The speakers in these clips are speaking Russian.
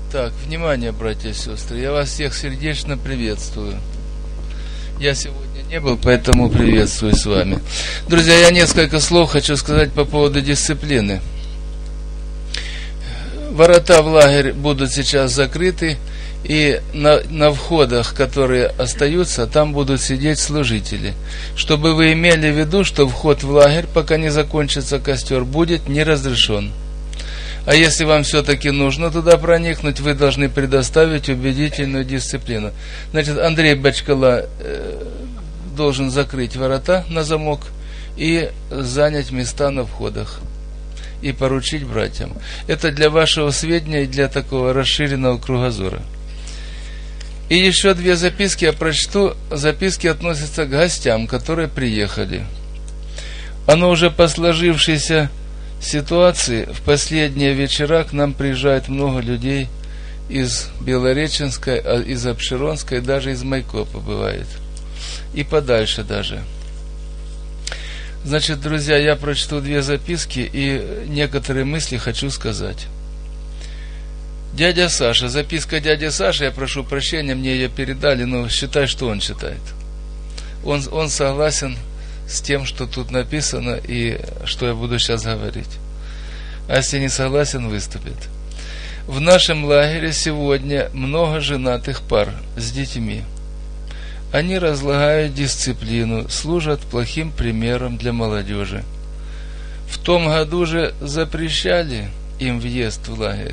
Так, внимание, братья и сестры, я вас всех сердечно приветствую. Я сегодня не был, поэтому приветствую с вами. Друзья, я несколько слов хочу сказать по поводу дисциплины. Ворота в лагерь будут сейчас закрыты, и на входах, которые остаются, там будут сидеть служители. Чтобы вы имели в виду, что вход в лагерь, пока не закончится костер, будет не разрешен. А если вам все-таки нужно туда проникнуть, вы должны предоставить убедительную дисциплину. Значит, Андрей Бачкала должен закрыть ворота на замок и занять места на входах. И поручить братьям. Это для вашего сведения и для такого расширенного кругозора. И еще две записки я прочту. Записки относятся к гостям, которые приехали. Оно уже по сложившейся ситуации, в последние вечера к нам приезжает много людей из Белореченской, из Апшеронской, даже из Майкопа бывает. И подальше даже. Значит, друзья, я прочту две записки и некоторые мысли хочу сказать. Дядя Саша, записка дяди Саши, я прошу прощения, мне ее передали, но считай, что он читает. Он согласен с тем, что тут написано и что я буду сейчас говорить. А если не согласен, выступит. В нашем лагере сегодня много женатых пар с детьми. Они разлагают дисциплину, служат плохим примером для молодежи. В том году же запрещали им въезд в лагерь.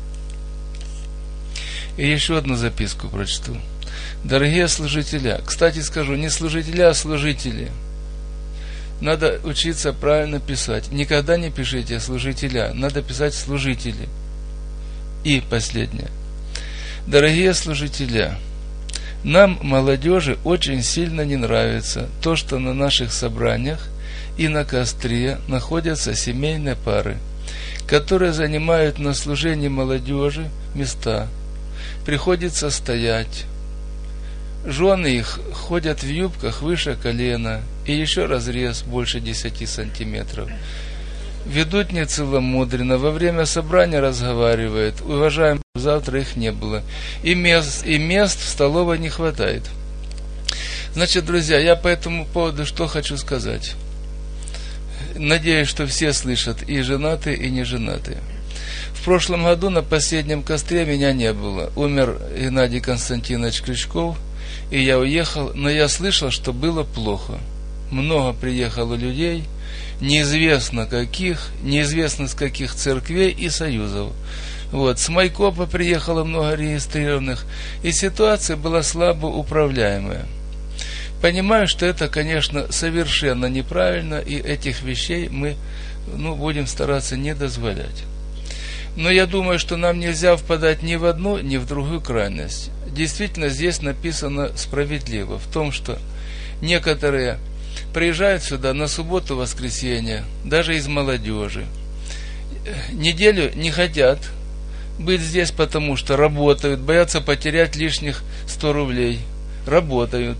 И еще одну записку прочту. Дорогие служители, кстати скажу, не служители, а служители. Надо учиться правильно писать. Никогда не пишите служителя, надо писать служители. И последнее. Дорогие служители, нам, молодежи, очень сильно не нравится то, что на наших собраниях и на костре находятся семейные пары, которые занимают на служении молодежи места. Приходится стоять. Жены их ходят в юбках выше колена и еще разрез больше 10 сантиметров. Ведут нецеломудренно, во время собрания разговаривают. Уважаемые, завтра их не было. И мест в столовой не хватает. Значит, друзья, я по этому поводу что хочу сказать. Надеюсь, что все слышат, и женатые, и неженатые. В прошлом году на последнем костре меня не было. Умер Геннадий Константинович Крючков, и я уехал, но я слышал, что было плохо. Много приехало людей, неизвестно с каких церквей и союзов. Вот, с Майкопа приехало много регистрированных, и ситуация была слабо управляемая. Понимаю, что это, конечно, совершенно неправильно, и этих вещей мы будем стараться не дозволять. Но я думаю, что нам нельзя впадать ни в одну, ни в другую крайность. Действительно, здесь написано справедливо, в том, что некоторые приезжают сюда на субботу-воскресенье, даже из молодежи. Неделю не хотят быть здесь, потому что работают, боятся потерять лишних 100 рублей. Работают.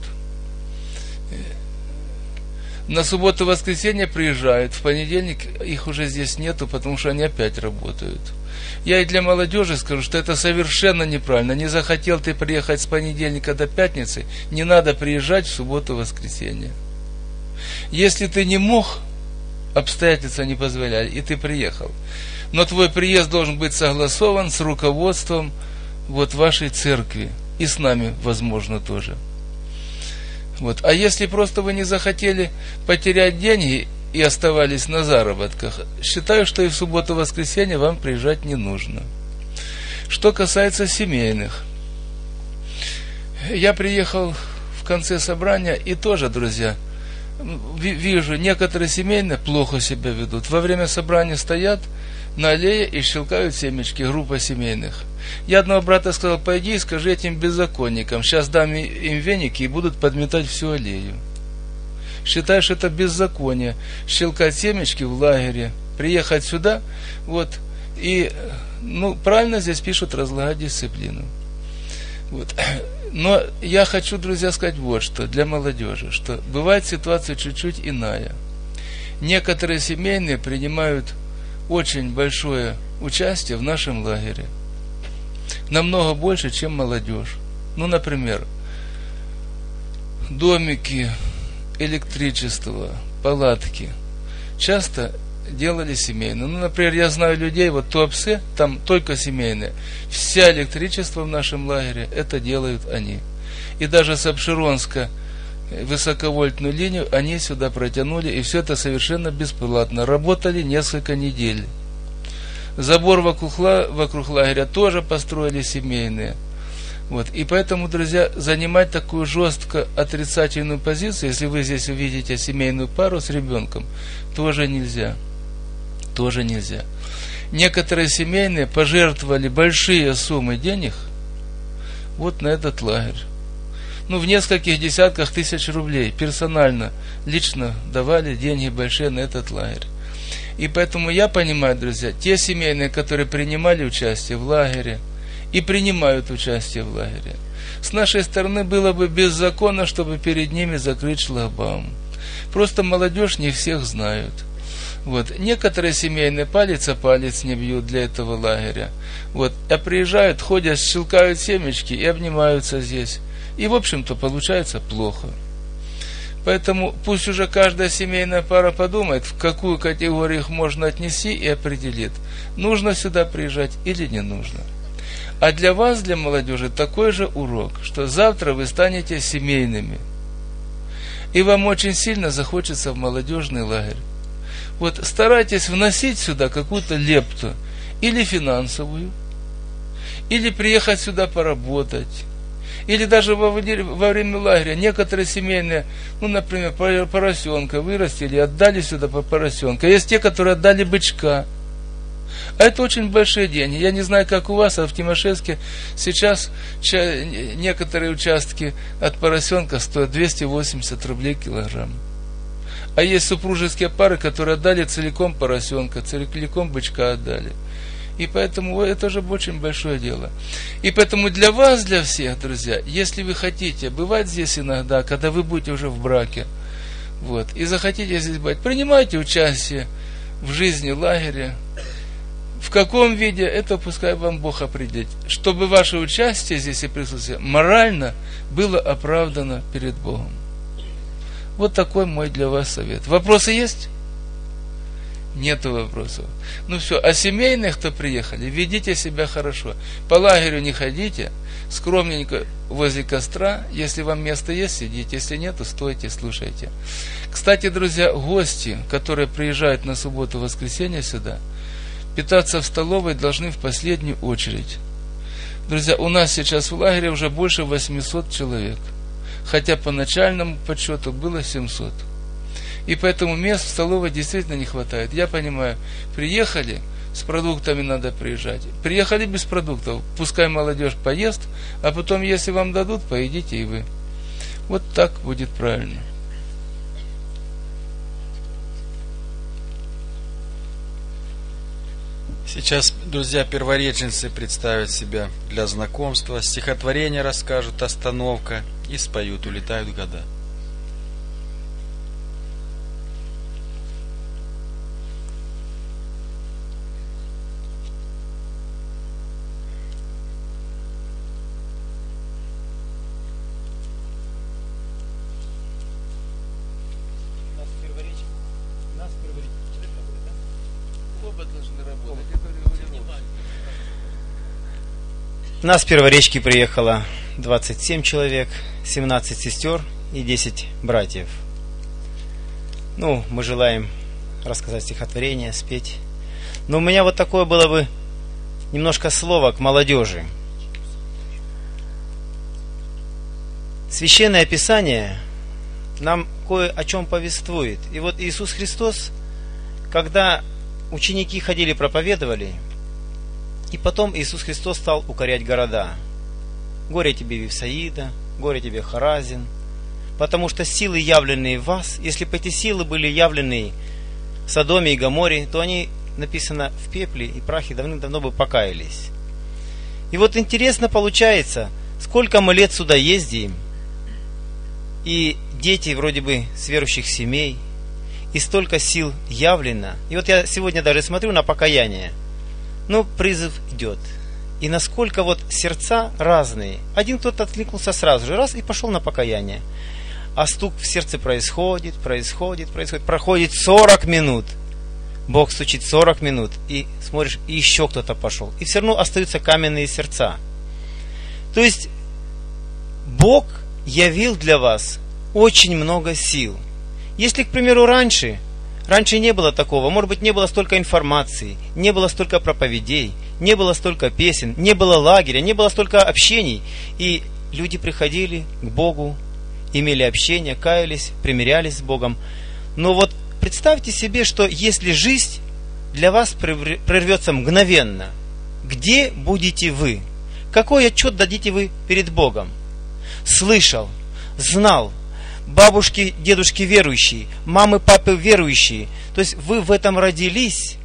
На субботу-воскресенье приезжают, в понедельник их уже здесь нету, потому что они опять работают. Я и для молодежи скажу, что это совершенно неправильно. Не захотел ты приехать с понедельника до пятницы, не надо приезжать в субботу-воскресенье. Если ты не мог, обстоятельства не позволяли, и ты приехал. Но твой приезд должен быть согласован с руководством вашей церкви. И с нами, возможно, тоже. А если просто вы не захотели потерять деньги и оставались на заработках, считаю, что и в субботу-воскресенье вам приезжать не нужно. Что касается семейных. Я приехал в конце собрания и тоже, друзья, вижу, некоторые семейные плохо себя ведут. Во время собрания стоят на аллее и щелкают семечки, группа семейных. Я одного брата сказал, пойди и скажи этим беззаконникам, сейчас дам им веники и будут подметать всю аллею. Считаешь, это беззаконие, щелкать семечки в лагере, приехать сюда, и, правильно здесь пишут, разлагать дисциплину. Но я хочу, друзья, сказать что для молодежи, что бывает ситуация чуть-чуть иная. Некоторые семейные принимают очень большое участие в нашем лагере. намного больше, чем молодежь. Ну, например, домики, электричество, палатки часто делали семейные. Ну, например, я знаю людей, вот Туапсе, там только семейные. Вся электричество в нашем лагере, это делают они. И даже с Апшеронска высоковольтную линию они сюда протянули, и все это совершенно бесплатно. Работали несколько недель. Забор вокруг лагеря тоже построили семейные. Вот. И поэтому, друзья, занимать такую жестко отрицательную позицию, если вы здесь увидите семейную пару с ребенком, тоже нельзя. Тоже нельзя. Некоторые семейные пожертвовали большие суммы денег вот на этот лагерь. Ну, в нескольких десятках тысяч рублей персонально, лично давали деньги большие на этот лагерь. И поэтому я понимаю, друзья, те семейные, которые принимали участие в лагере и принимают участие в лагере, с нашей стороны было бы беззаконно, чтобы перед ними закрыть шлагбаум. Просто молодежь не всех знают. Вот. Некоторые семейные палец о палец не бьют для этого лагеря. Вот. А приезжают, ходят, щелкают семечки и обнимаются здесь. И, в общем-то, получается плохо. Поэтому пусть уже каждая семейная пара подумает, в какую категорию их можно отнести, и определит, нужно сюда приезжать или не нужно. А для вас, для молодежи, такой же урок, что завтра вы станете семейными. И вам очень сильно захочется в молодежный лагерь. Вот старайтесь вносить сюда какую-то лепту, или финансовую, или приехать сюда поработать, или даже во время лагеря некоторые семейные, ну, например, поросенка вырастили и отдали сюда по поросенка. Есть те, которые отдали бычка. А это очень большие деньги. Я не знаю, как у вас, а в Тимошевске сейчас некоторые участки от поросенка стоят 280 рублей килограмм. А есть супружеские пары, которые отдали целиком поросенка, целиком бычка отдали. И поэтому это же очень большое дело. И поэтому для вас, для всех, друзья, если вы хотите бывать здесь иногда, когда вы будете уже в браке, вот, и захотите здесь быть, принимайте участие в жизни лагеря. В каком виде, это пускай вам Бог определит. Чтобы ваше участие здесь и присутствие морально было оправдано перед Богом. Вот такой мой для вас совет. Вопросы есть? Нету вопросов. Ну все, а семейные, кто приехали, ведите себя хорошо. По лагерю не ходите, скромненько возле костра. Если вам место есть, сидите. Если нет, то стойте, слушайте. Кстати, друзья, гости, которые приезжают на субботу-воскресенье сюда, питаться в столовой должны в последнюю очередь. Друзья, у нас сейчас в лагере уже больше 800 человек. Хотя по начальному подсчету было 700. И поэтому мест в столовой действительно не хватает. Я понимаю, приехали, с продуктами надо приезжать. Приехали без продуктов, пускай молодежь поест, а потом, если вам дадут, поедите и вы. Вот так будет правильно. Сейчас, друзья, первореченцы представят себя для знакомства, стихотворение расскажут, остановка, и споют «Улетают года». Нас в Перворечке приехало 27 человек, 17 сестер и 10 братьев. Ну, мы желаем рассказать стихотворение, спеть. Но у меня вот такое было бы немножко слово к молодежи. Священное Писание нам кое о чем повествует. И вот Иисус Христос, когда ученики ходили, проповедовали, и потом Иисус Христос стал укорять города. Горе тебе, Вифсаида, горе тебе, Хоразин, потому что силы, явленные в вас, если бы эти силы были явлены в Содоме и Гоморе, то они, написано, в пепле и прахе давным-давно бы покаялись. И вот интересно получается, сколько мы лет сюда ездим, и дети вроде бы с верующих семей, и столько сил явлено. И вот я сегодня даже смотрю на покаяние. Ну, призыв идет. и насколько вот сердца разные. Один кто-то откликнулся сразу же, раз, и пошел на покаяние. А стук в сердце происходит. Проходит 40 минут. Бог стучит 40 минут, и смотришь, и еще кто-то пошел. И все равно остаются каменные сердца. То есть, Бог явил для вас очень много сил. Если, к примеру, раньше не было такого, может быть, не было столько информации, не было столько проповедей, не было столько песен, не было лагеря, не было столько общений, и люди приходили к Богу, имели общение, каялись, примирялись с Богом. Но вот представьте себе, что если жизнь для вас прервется мгновенно, где будете вы? Какой отчет дадите вы перед Богом? Слышал, знал, бабушки, дедушки верующие, мамы, папы верующие. То есть вы в этом родились,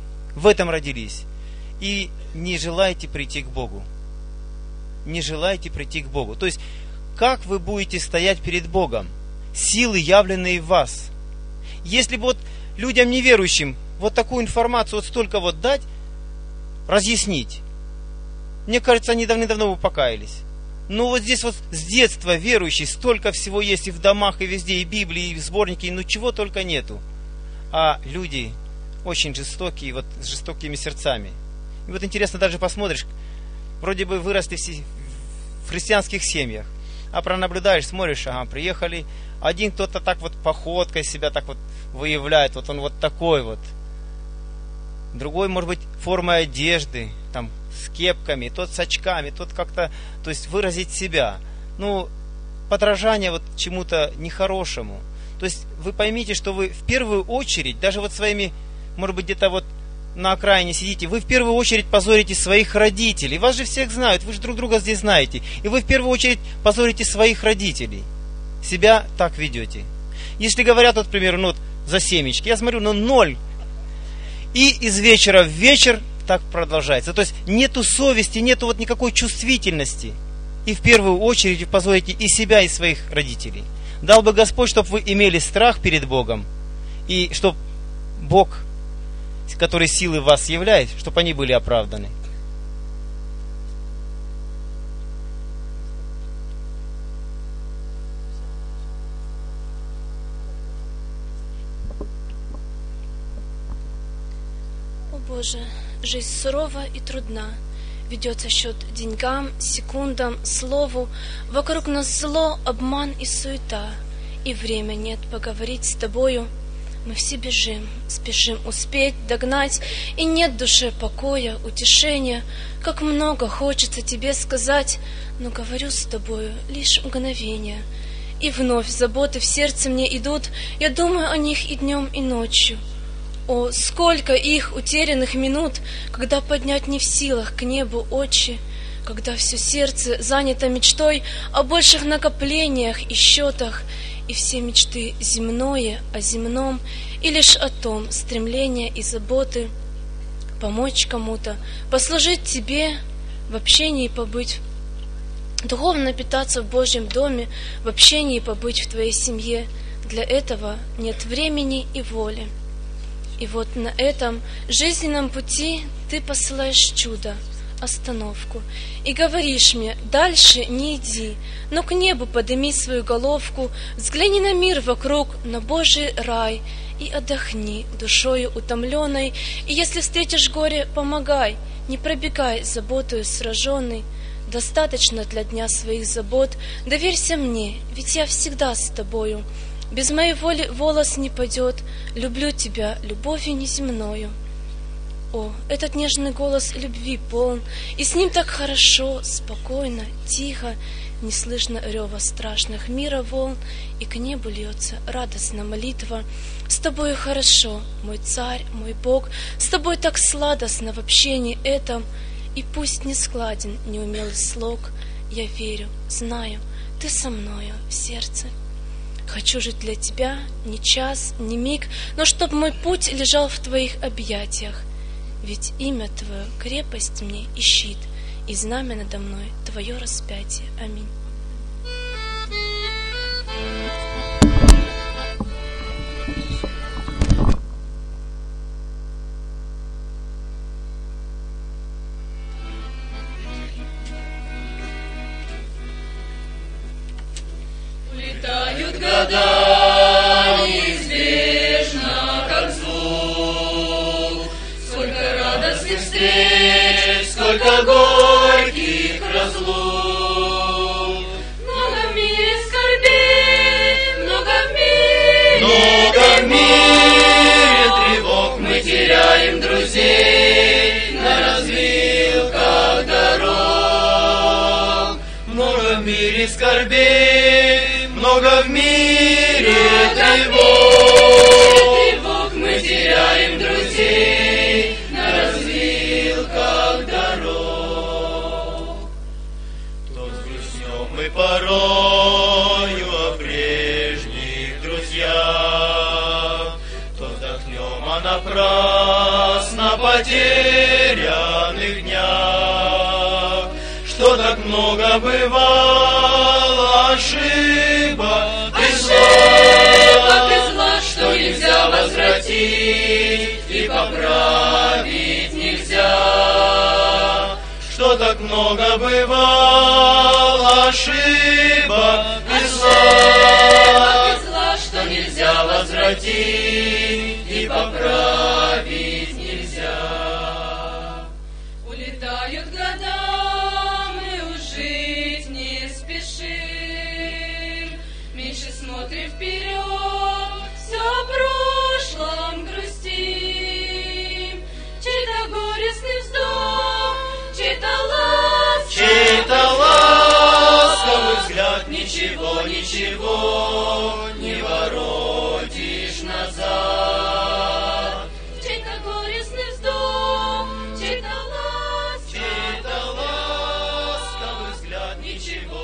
и не желаете прийти к Богу. Не желаете прийти к Богу. То есть, как вы будете стоять перед Богом? Силы, явленные в вас. Если бы вот людям неверующим вот такую информацию вот столько вот дать, разъяснить, мне кажется, они давным-давно бы покаялись. Но вот здесь вот с детства верующий, столько всего есть и в домах, и везде, и Библии, и в сборнике, ну чего только нету. А люди очень жестокие, вот с жестокими сердцами. И вот интересно, даже посмотришь, вроде бы выросли в христианских семьях, а пронаблюдаешь, смотришь, ага, приехали, один кто-то так вот походкой себя так вот выявляет, вот он вот такой вот. Другой, может быть, формой одежды, там, с кепками, тот с очками, тот как-то, то есть выразить себя. Ну, подражание вот чему-то нехорошему. То есть вы поймите, что вы в первую очередь, даже вот своими, может быть, где-то вот на окраине сидите, вы в первую очередь позорите своих родителей. Вас же всех знают, вы же друг друга здесь знаете. И вы в первую очередь позорите своих родителей. Себя так ведете. Если говорят, вот, например, ну, вот, за семечки, я смотрю, ну, 0. И из вечера в вечер так продолжается. То есть нету совести, нету вот никакой чувствительности. И в первую очередь вы позорите и себя, и своих родителей. Дал бы Господь, чтобы вы имели страх перед Богом, и чтобы Бог, который силы в вас являет, чтобы они были оправданы. О Боже, жизнь сурова и трудна, ведется счет деньгам, секундам, слову, вокруг нас зло, обман и суета, и время нет поговорить с Тобою. Мы все бежим, спешим успеть, догнать, и нет в душе покоя, утешения. Как много хочется Тебе сказать, но говорю с Тобою лишь мгновение. И вновь заботы в сердце мне идут, я думаю о них и днем, и ночью. О, сколько их утерянных минут, когда поднять не в силах к небу очи, когда все сердце занято мечтой о больших накоплениях и счетах, и все мечты земное о земном, и лишь о том стремление и заботы помочь кому-то, послужить Тебе, в общении побыть, духовно питаться в Божьем доме, в общении побыть в Твоей семье. Для этого нет времени и воли. И вот на этом жизненном пути Ты посылаешь чудо, остановку, и говоришь мне: дальше не иди, но к небу подними свою головку, взгляни на мир вокруг, на Божий рай, и отдохни душою утомленной, и если встретишь горе, помогай, не пробегай заботою сраженный. Достаточно для дня своих забот, доверься мне, ведь я всегда с тобою. Без моей воли волос не падет, люблю тебя любовью неземною. О, этот нежный голос любви полн, и с ним так хорошо, спокойно, тихо, не слышно рева страшных мира волн, и к небу льется радостная молитва. С тобою хорошо, мой царь, мой Бог, с тобой так сладостно в общении этом, и пусть не складен неумелый слог, я верю, знаю, ты со мною в сердце. Хочу жить для тебя ни час, ни миг, но чтоб мой путь лежал в твоих объятиях. Ведь имя Твое — крепость мне и щит, и знамя надо мной Твое распятие. Аминь. радостных встреч, сколько горьких разлук. Много в мире скорбей, много в мире. Много в мире тревог, мы теряем друзей на развилках дорог. Много в мире скорбей, много в мире тревог, мы теряем друзей на развилках дорог. То взгрустнем мы порою о прежних друзьях, то вздохнем о напрасно потерянных днях, что так много бывало ошибок и зла, что нельзя возвратить и поправить нельзя, что так много бывало ошибок и зла, что нельзя возвратить и поправить нельзя. Улетают года, мы уж жить не спешим, меньше смотрим вперед, все о прошлом грустим. Чей-то горестный вздох, чей-то ласковый взгляд, ничего не воротишь назад. чей-то горестный вздох, чей-то ласковый взгляд, ничего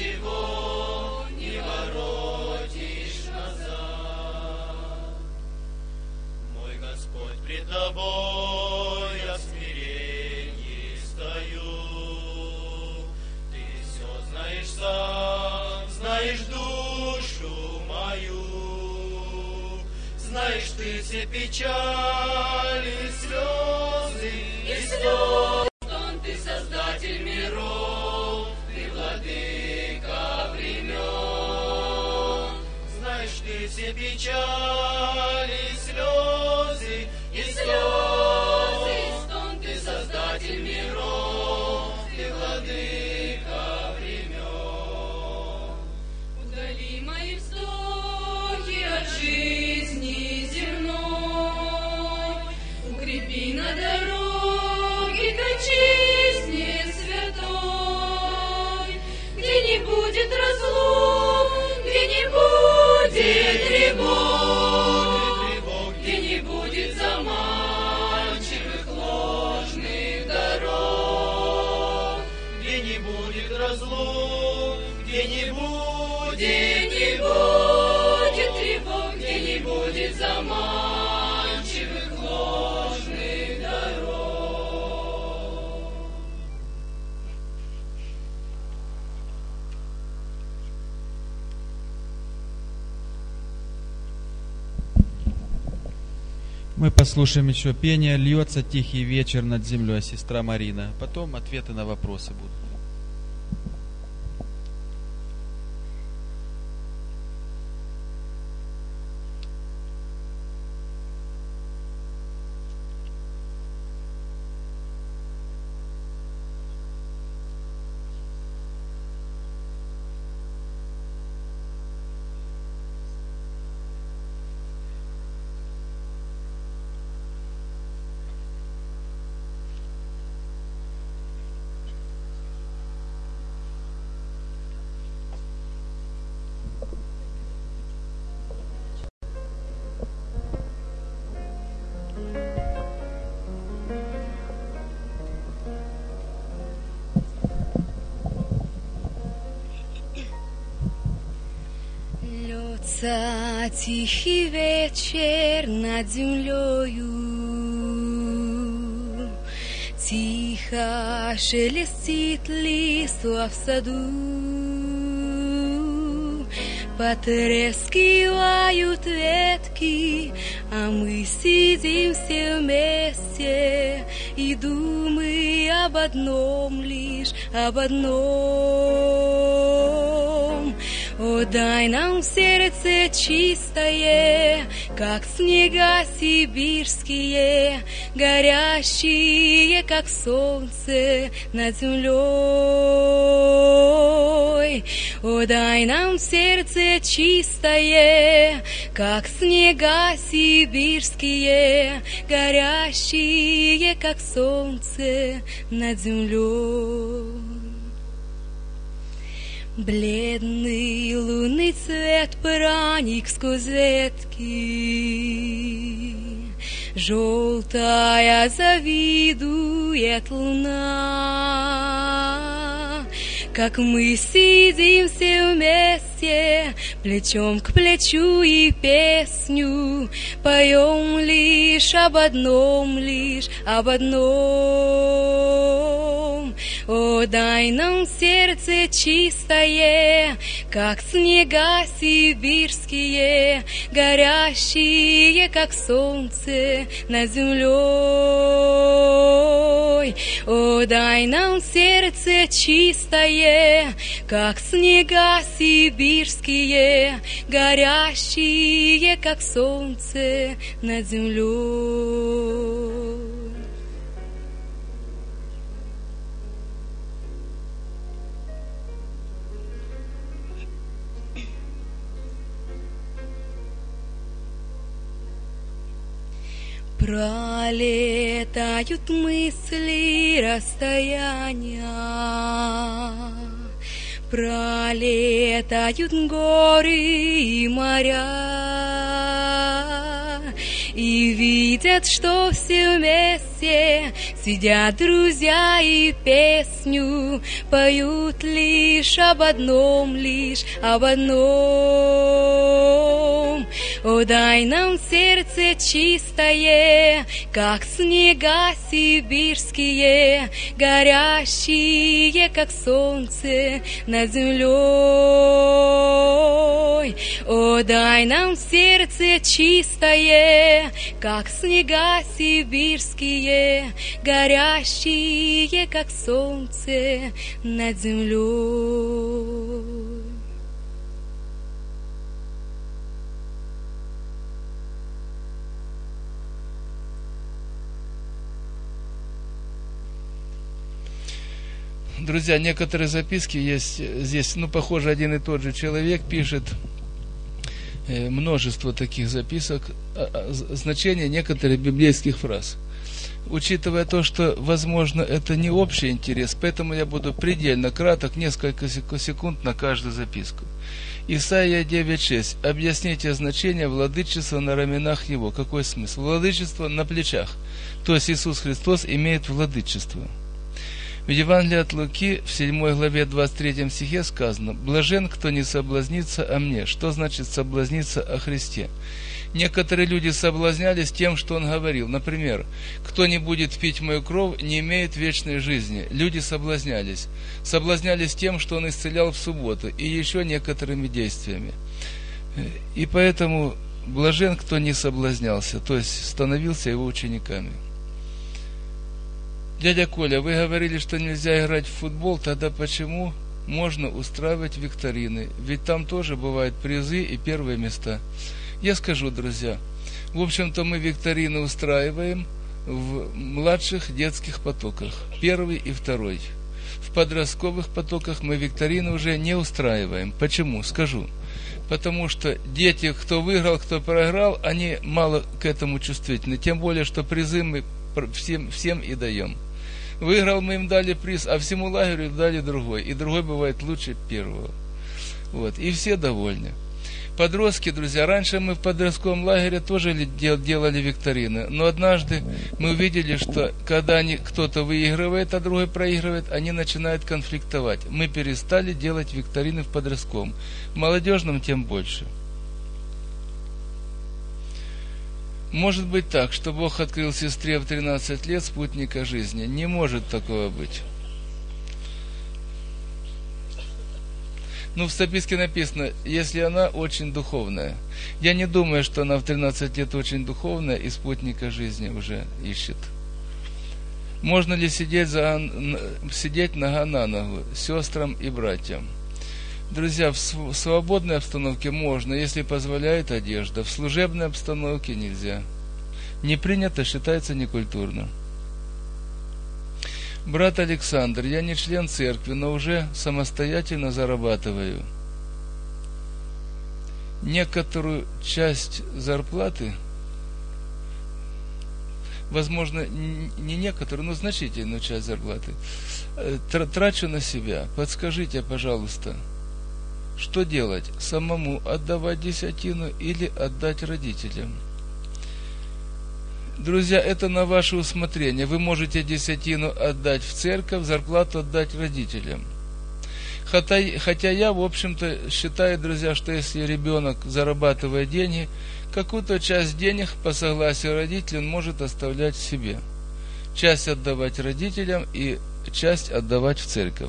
не воротишь назад. Мой Господь, пред тобой я в смирении стою. Ты все знаешь сам, знаешь душу мою, знаешь ты все печали, слезы и слезы. Ты создатель миров, ты владыка времен. Знаешь ты все печали, слезы и слезы. Ты создатель миров, ты владыка времен. Удали мои вздохи от жизни земной, укрепи на дороге к отчизне святой, где не будет разлук, где не будет тревог, где не будет заманчивых ложных дорог, Где не будет разлук, где не будет тревог, где не будет заманчивых ложных дорог. Мы послушаем еще пение «Льется тихий вечер над землей», сестра Марина. Потом ответы на вопросы будут. Льется тихий вечер над землею, тихо шелестит листва в саду, потрескивают ветки, а мы сидим все вместе и думаем об одном лишь, об одном. О, дай нам сердце чистое, как снега сибирские, горящие, как солнце над землей. О, дай нам сердце чистое, как снега сибирские, горящие, как солнце над землей. Бледный лунный цвет проник сквозь ветки, желтая завидует луна, как мы сидим все вместе, плечом к плечу и песню поем лишь об одном, об одном. О, дай нам сердце чистое, как снега сибирские, горящие, как солнце над землей. О, дай нам сердце чистое, как снега сибирские, горящие, как солнце над землей. Пролетают мысли расстояния, пролетают горы и моря, и видят, что все вместе сидят друзья и песню поют лишь об одном, об одном. О, дай нам сердце чистое, как снега сибирские, горящие, как солнце над землей. О, дай нам сердце чистое, как снега сибирские, горящие, как солнце над землей. Друзья, некоторые записки есть здесь, похоже, один и тот же человек пишет множество таких записок, значение некоторых библейских фраз. Учитывая то, что, возможно, это не общий интерес, поэтому я буду предельно краток, несколько секунд на каждую записку. Исайя 9.6. Объясните значение владычества на раменах его. Какой смысл? Владычество на плечах. То есть Иисус Христос имеет владычество. В Евангелии от Луки в 7 главе 23 стихе сказано: «Блажен, кто не соблазнится о мне». Что значит соблазниться о Христе? Некоторые люди соблазнялись тем, что он говорил. Например, кто не будет пить мою кровь, не имеет вечной жизни. Люди соблазнялись. Соблазнялись тем, что он исцелял в субботу, и еще некоторыми действиями. И поэтому блажен, кто не соблазнялся, то есть становился его учениками. Дядя Коля, вы говорили, что нельзя играть в футбол, тогда почему можно устраивать викторины? Ведь там тоже бывают призы и первые места. Я скажу, друзья, в общем-то мы викторины устраиваем в младших детских потоках, первый и второй. В подростковых потоках мы викторины уже не устраиваем. Почему? Скажу. Потому что дети, кто выиграл, кто проиграл, они мало к этому чувствительны. Тем более, что призы мы всем и даем. Выиграл, мы им дали приз, а всему лагерю дали другой. И другой бывает лучше первого. Вот. И все довольны. Подростки, друзья, раньше мы в подростковом лагере тоже делали викторины. Но однажды мы увидели, что когда кто-то выигрывает, а другой проигрывает, они начинают конфликтовать. Мы перестали делать викторины в подростковом. В молодежном тем больше. Может быть так, что Бог открыл сестре в 13 лет спутника жизни. Не может такого быть. В записке написано, если она очень духовная. Я не думаю, что она в 13 лет очень духовная и спутника жизни уже ищет. Можно ли сидеть нога на ногу сестрам и братьям? Друзья, в свободной обстановке можно, если позволяет одежда. В служебной обстановке нельзя. Не принято, считается некультурно. Брат Александр, я не член церкви, но уже самостоятельно зарабатываю. Некоторую часть зарплаты, возможно, не некоторую, но значительную часть зарплаты, трачу на себя. Подскажите, пожалуйста, что делать? Самому отдавать десятину или отдать родителям? Друзья, это на ваше усмотрение. Вы можете десятину отдать в церковь, зарплату отдать родителям. Хотя я, в общем-то, считаю, друзья, что если ребенок зарабатывает деньги, какую-то часть денег по согласию родителей он может оставлять себе. Часть отдавать родителям и часть отдавать в церковь.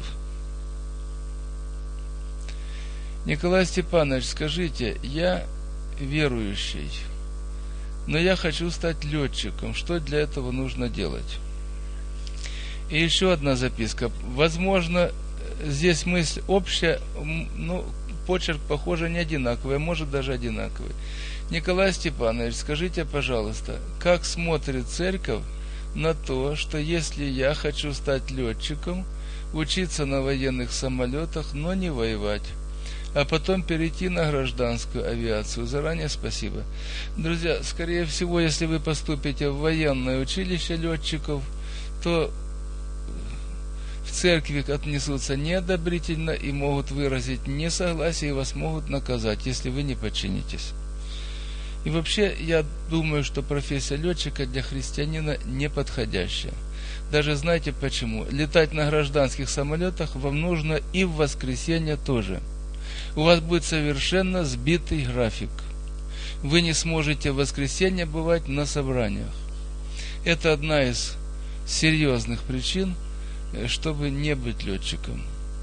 Николай Степанович, скажите, я верующий, но я хочу стать летчиком. Что для этого нужно делать? И еще одна записка. Возможно, здесь мысль общая, но почерк, похоже, не одинаковый, а может даже одинаковый. Николай Степанович, скажите, пожалуйста, как смотрит церковь на то, что если я хочу стать летчиком, учиться на военных самолетах, но не воевать, а потом перейти на гражданскую авиацию? Заранее спасибо. Друзья, скорее всего, если вы поступите в военное училище летчиков, то в церкви отнесутся неодобрительно и могут выразить несогласие, и вас могут наказать, если вы не подчинитесь. И вообще, я думаю, что профессия летчика для христианина неподходящая. Даже знаете почему? Летать на гражданских самолетах вам нужно и в воскресенье тоже. У вас будет совершенно сбитый график. Вы не сможете в воскресенье бывать на собраниях. Это одна из серьезных причин, чтобы не быть летчиком.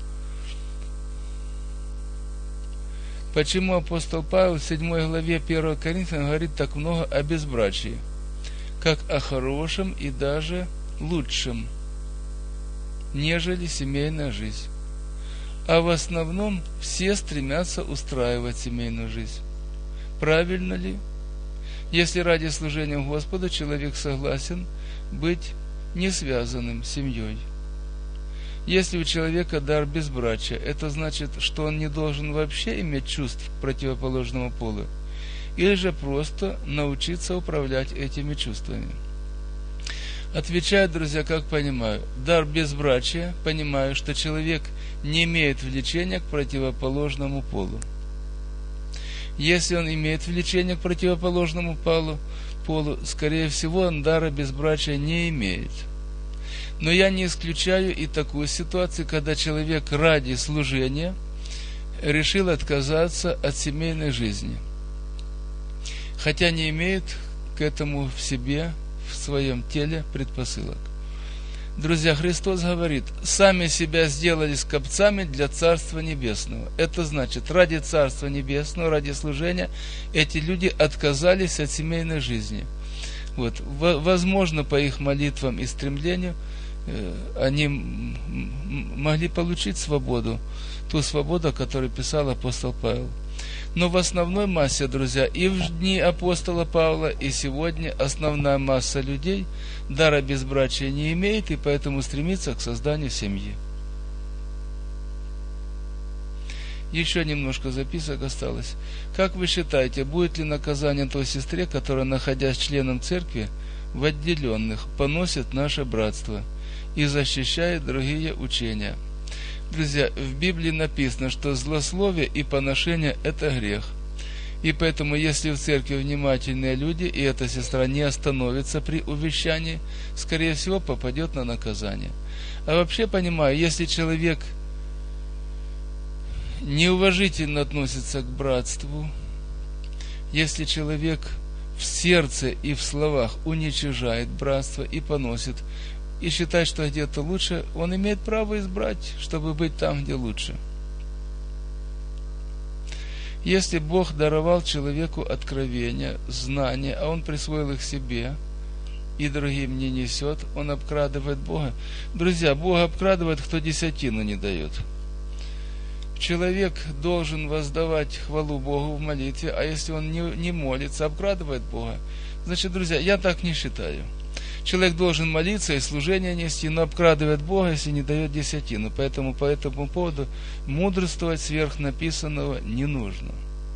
Почему апостол Павел в 7 главе 1 Коринфянам говорит так много о безбрачии, как о хорошем и даже лучшем, нежели семейная жизнь? А в основном все стремятся устраивать семейную жизнь. Правильно ли? Если ради служения Господу человек согласен быть не связанным с семьей. Если у человека дар безбрачия, это значит, что он не должен вообще иметь чувств к противоположному полу, или же просто научиться управлять этими чувствами. Отвечаю, друзья, как понимаю. Дар безбрачия, понимаю, что человек не имеет влечения к противоположному полу. Если он имеет влечение к противоположному полу, скорее всего, он дара безбрачия не имеет. Но я не исключаю и такую ситуацию, когда человек ради служения решил отказаться от семейной жизни, хотя не имеет к этому в себе, в своем теле предпосылок. Друзья, Христос говорит: сами себя сделали скопцами для Царства Небесного. Это значит, ради Царства Небесного, ради служения, эти люди отказались от семейной жизни. Вот. Возможно, по их молитвам и стремлению они могли получить свободу, ту свободу, о которой писал апостол Павел. Но в основной массе, друзья, и в дни апостола Павла, и сегодня основная масса людей дара безбрачия не имеет, и поэтому стремится к созданию семьи. Еще немножко записок осталось. Как вы считаете, будет ли наказание той сестре, которая, находясь членом церкви, в отделенных, поносит наше братство и защищает другие учения? Друзья, в Библии написано, что злословие и поношение – это грех. И поэтому, если в церкви внимательные люди, и эта сестра не остановится при увещании, скорее всего, попадет на наказание. А вообще понимаю, если человек неуважительно относится к братству, если человек в сердце и в словах уничижает братство и поносит, и считает, что где-то лучше, он имеет право избрать, чтобы быть там, где лучше. Если Бог даровал человеку откровения, знания, а он присвоил их себе и другим не несет, он обкрадывает Бога. Друзья, Бог обкрадывает, кто десятину не дает. человек должен воздавать хвалу Богу в молитве, а если он не молится, обкрадывает Бога, значит, друзья, я так не считаю. Человек должен молиться и служение нести, но обкрадывает Бога, если не дает десятину. Поэтому по этому поводу мудрствовать сверх написанного не нужно.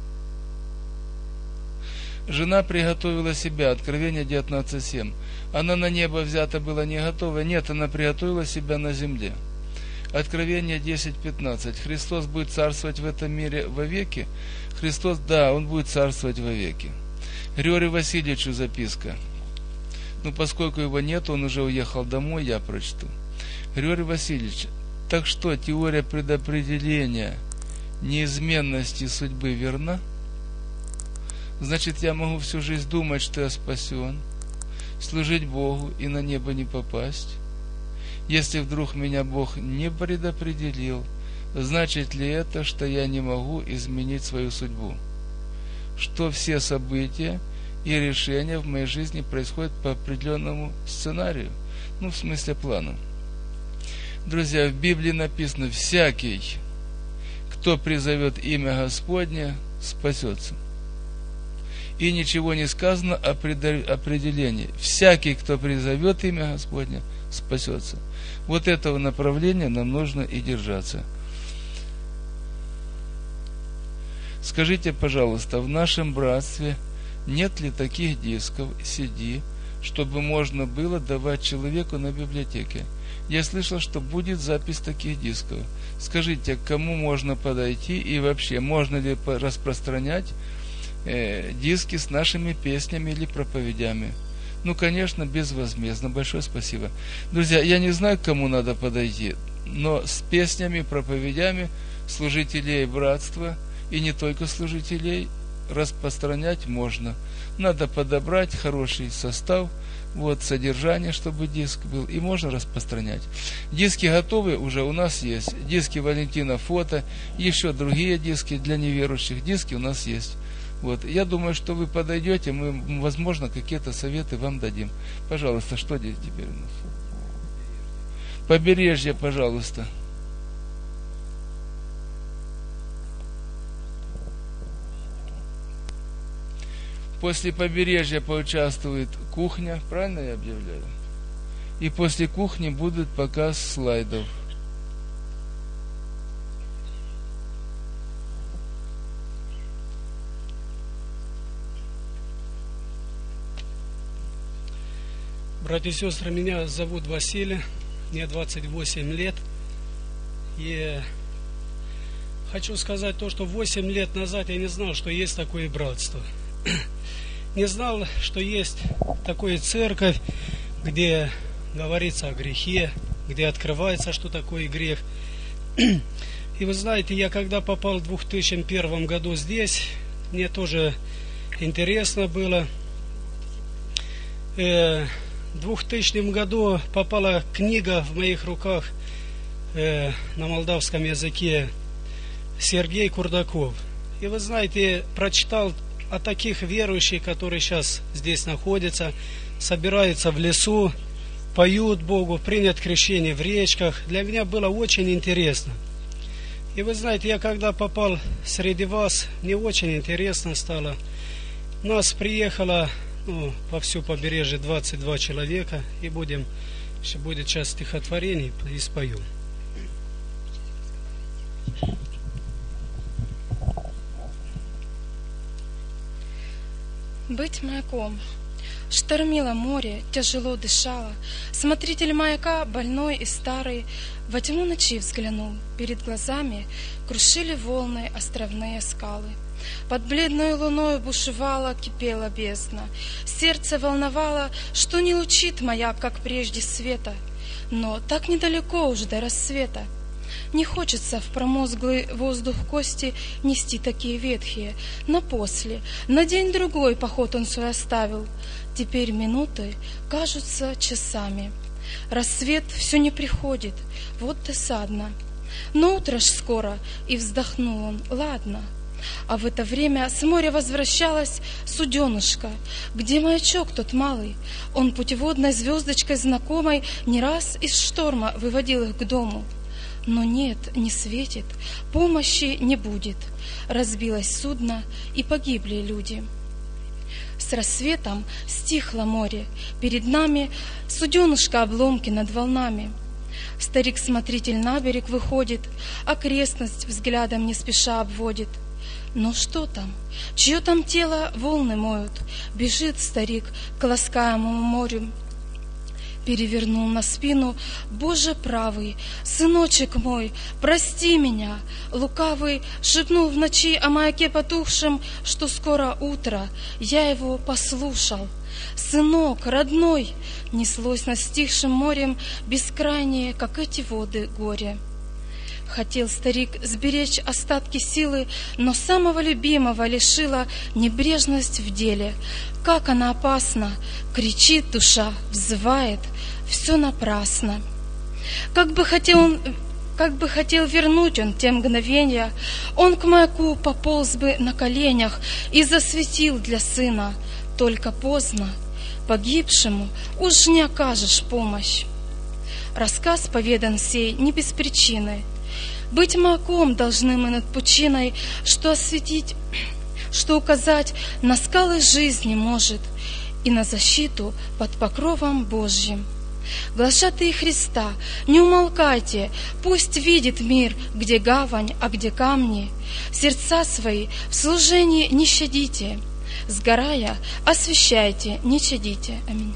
Жена приготовила себя, Откровение 19:7. Она на небо взята была не готова, нет, она приготовила себя на земле. Откровение 10:15. Христос будет царствовать в этом мире вовеки. Христос, да, Он будет царствовать вовеки. Григорию Васильевичу записка. Поскольку его нет, он уже уехал домой, я прочту. Григорий Васильевич, так что теория предопределения неизменности судьбы верна? Значит, я могу всю жизнь думать, что я спасен, служить Богу и на небо не попасть? Если вдруг меня Бог не предопределил, значит ли это, что я не могу изменить свою судьбу? Что все события и решения в моей жизни происходят по определенному сценарию, в смысле плану. Друзья, в Библии написано: всякий, кто призовет имя Господне, спасется. И ничего не сказано о определении. Всякий, кто призовет имя Господне, спасется. Вот этого направления нам нужно и держаться. Скажите, пожалуйста, в нашем братстве нет ли таких дисков CD, чтобы можно было давать человеку на библиотеке? Я слышал, что будет запись таких дисков. Скажите, к кому можно подойти и вообще, можно ли распространять диски с нашими песнями или проповедями? Конечно, безвозмездно. Большое спасибо. Друзья, я не знаю, к кому надо подойти, но с песнями, проповедями служителей братства, и не только служителей, распространять можно. Надо подобрать хороший состав, содержание, чтобы диск был, и можно распространять. Диски готовы уже у нас есть. Диски Валентина Фото, еще другие диски для неверующих. Диски у нас есть. Я думаю, что вы подойдете, мы, возможно, какие-то советы вам дадим. Пожалуйста, что здесь теперь у нас? Побережье, пожалуйста. После побережья поучаствует кухня, правильно я объявляю? И после кухни будет показ слайдов. Братья и сестры, меня зовут Василий, мне 28 лет. И хочу сказать то, что 8 лет назад я не знал, что есть такое братство. Не знал, что есть такая церковь, где говорится о грехе, где открывается, что такое грех. И вы знаете, я когда попал в 2001 году здесь, мне тоже интересно было. В 2000 году попала книга в моих руках на молдавском языке Сергей Курдаков. И вы знаете, прочитал о таких верующих, которые сейчас здесь находятся, собираются в лесу, поют Богу, принят крещение в речках. Для меня было очень интересно. И вы знаете, я когда попал среди вас, мне очень интересно стало. Нас приехало по всю побережье 22 человека, и будет сейчас стихотворение, и спою. Быть маяком. Штормило море, тяжело дышало. Смотритель маяка, больной и старый, во тьму ночи взглянул. Перед глазами крушили волны островные скалы. Под бледной луной бушевала, кипела бездна. Сердце волновало, что не лучит маяк, как прежде, света. Но так недалеко уж до рассвета. Не хочется в промозглый воздух кости нести такие ветхие. Но после, на день-другой поход он свой оставил. Теперь минуты кажутся часами. Рассвет все не приходит, вот досадно. Но утро ж скоро, и вздохнул он, ладно. А в это время с моря возвращалась суденышка. Где маячок тот малый? Он путеводной звездочкой знакомой не раз из шторма выводил их к дому. Но нет, не светит, помощи не будет. Разбилось судно, и погибли люди. С рассветом стихло море, перед нами суденышко обломки над волнами. Старик-смотритель на берег выходит, окрестность взглядом не спеша обводит. Но что там? Чье там тело волны моют? Бежит старик к ласкаемому морю. Перевернул на спину: Боже правый, сыночек мой, прости меня. Лукавый шепнул в ночи о маяке потухшем, что скоро утро. Я его послушал. Сынок, родной, неслось над стихшим морем бескрайнее, как эти воды, горе. Хотел старик сберечь остатки силы, но самого любимого лишила небрежность в деле. Как она опасна! Кричит душа, взывает, все напрасно. Как бы хотел вернуть он те мгновенья, он к маяку пополз бы на коленях и засветил для сына. Только поздно, погибшему уж не окажешь помощь. Рассказ поведан сей не без причины. Быть маяком должны мы над пучиной, что осветить, что указать на скалы жизни может, и на защиту под покровом Божьим. Глашатые Христа, не умолкайте, пусть видит мир, где гавань, а где камни. Сердца свои в служении не щадите, сгорая, освящайте, не чадите. Аминь.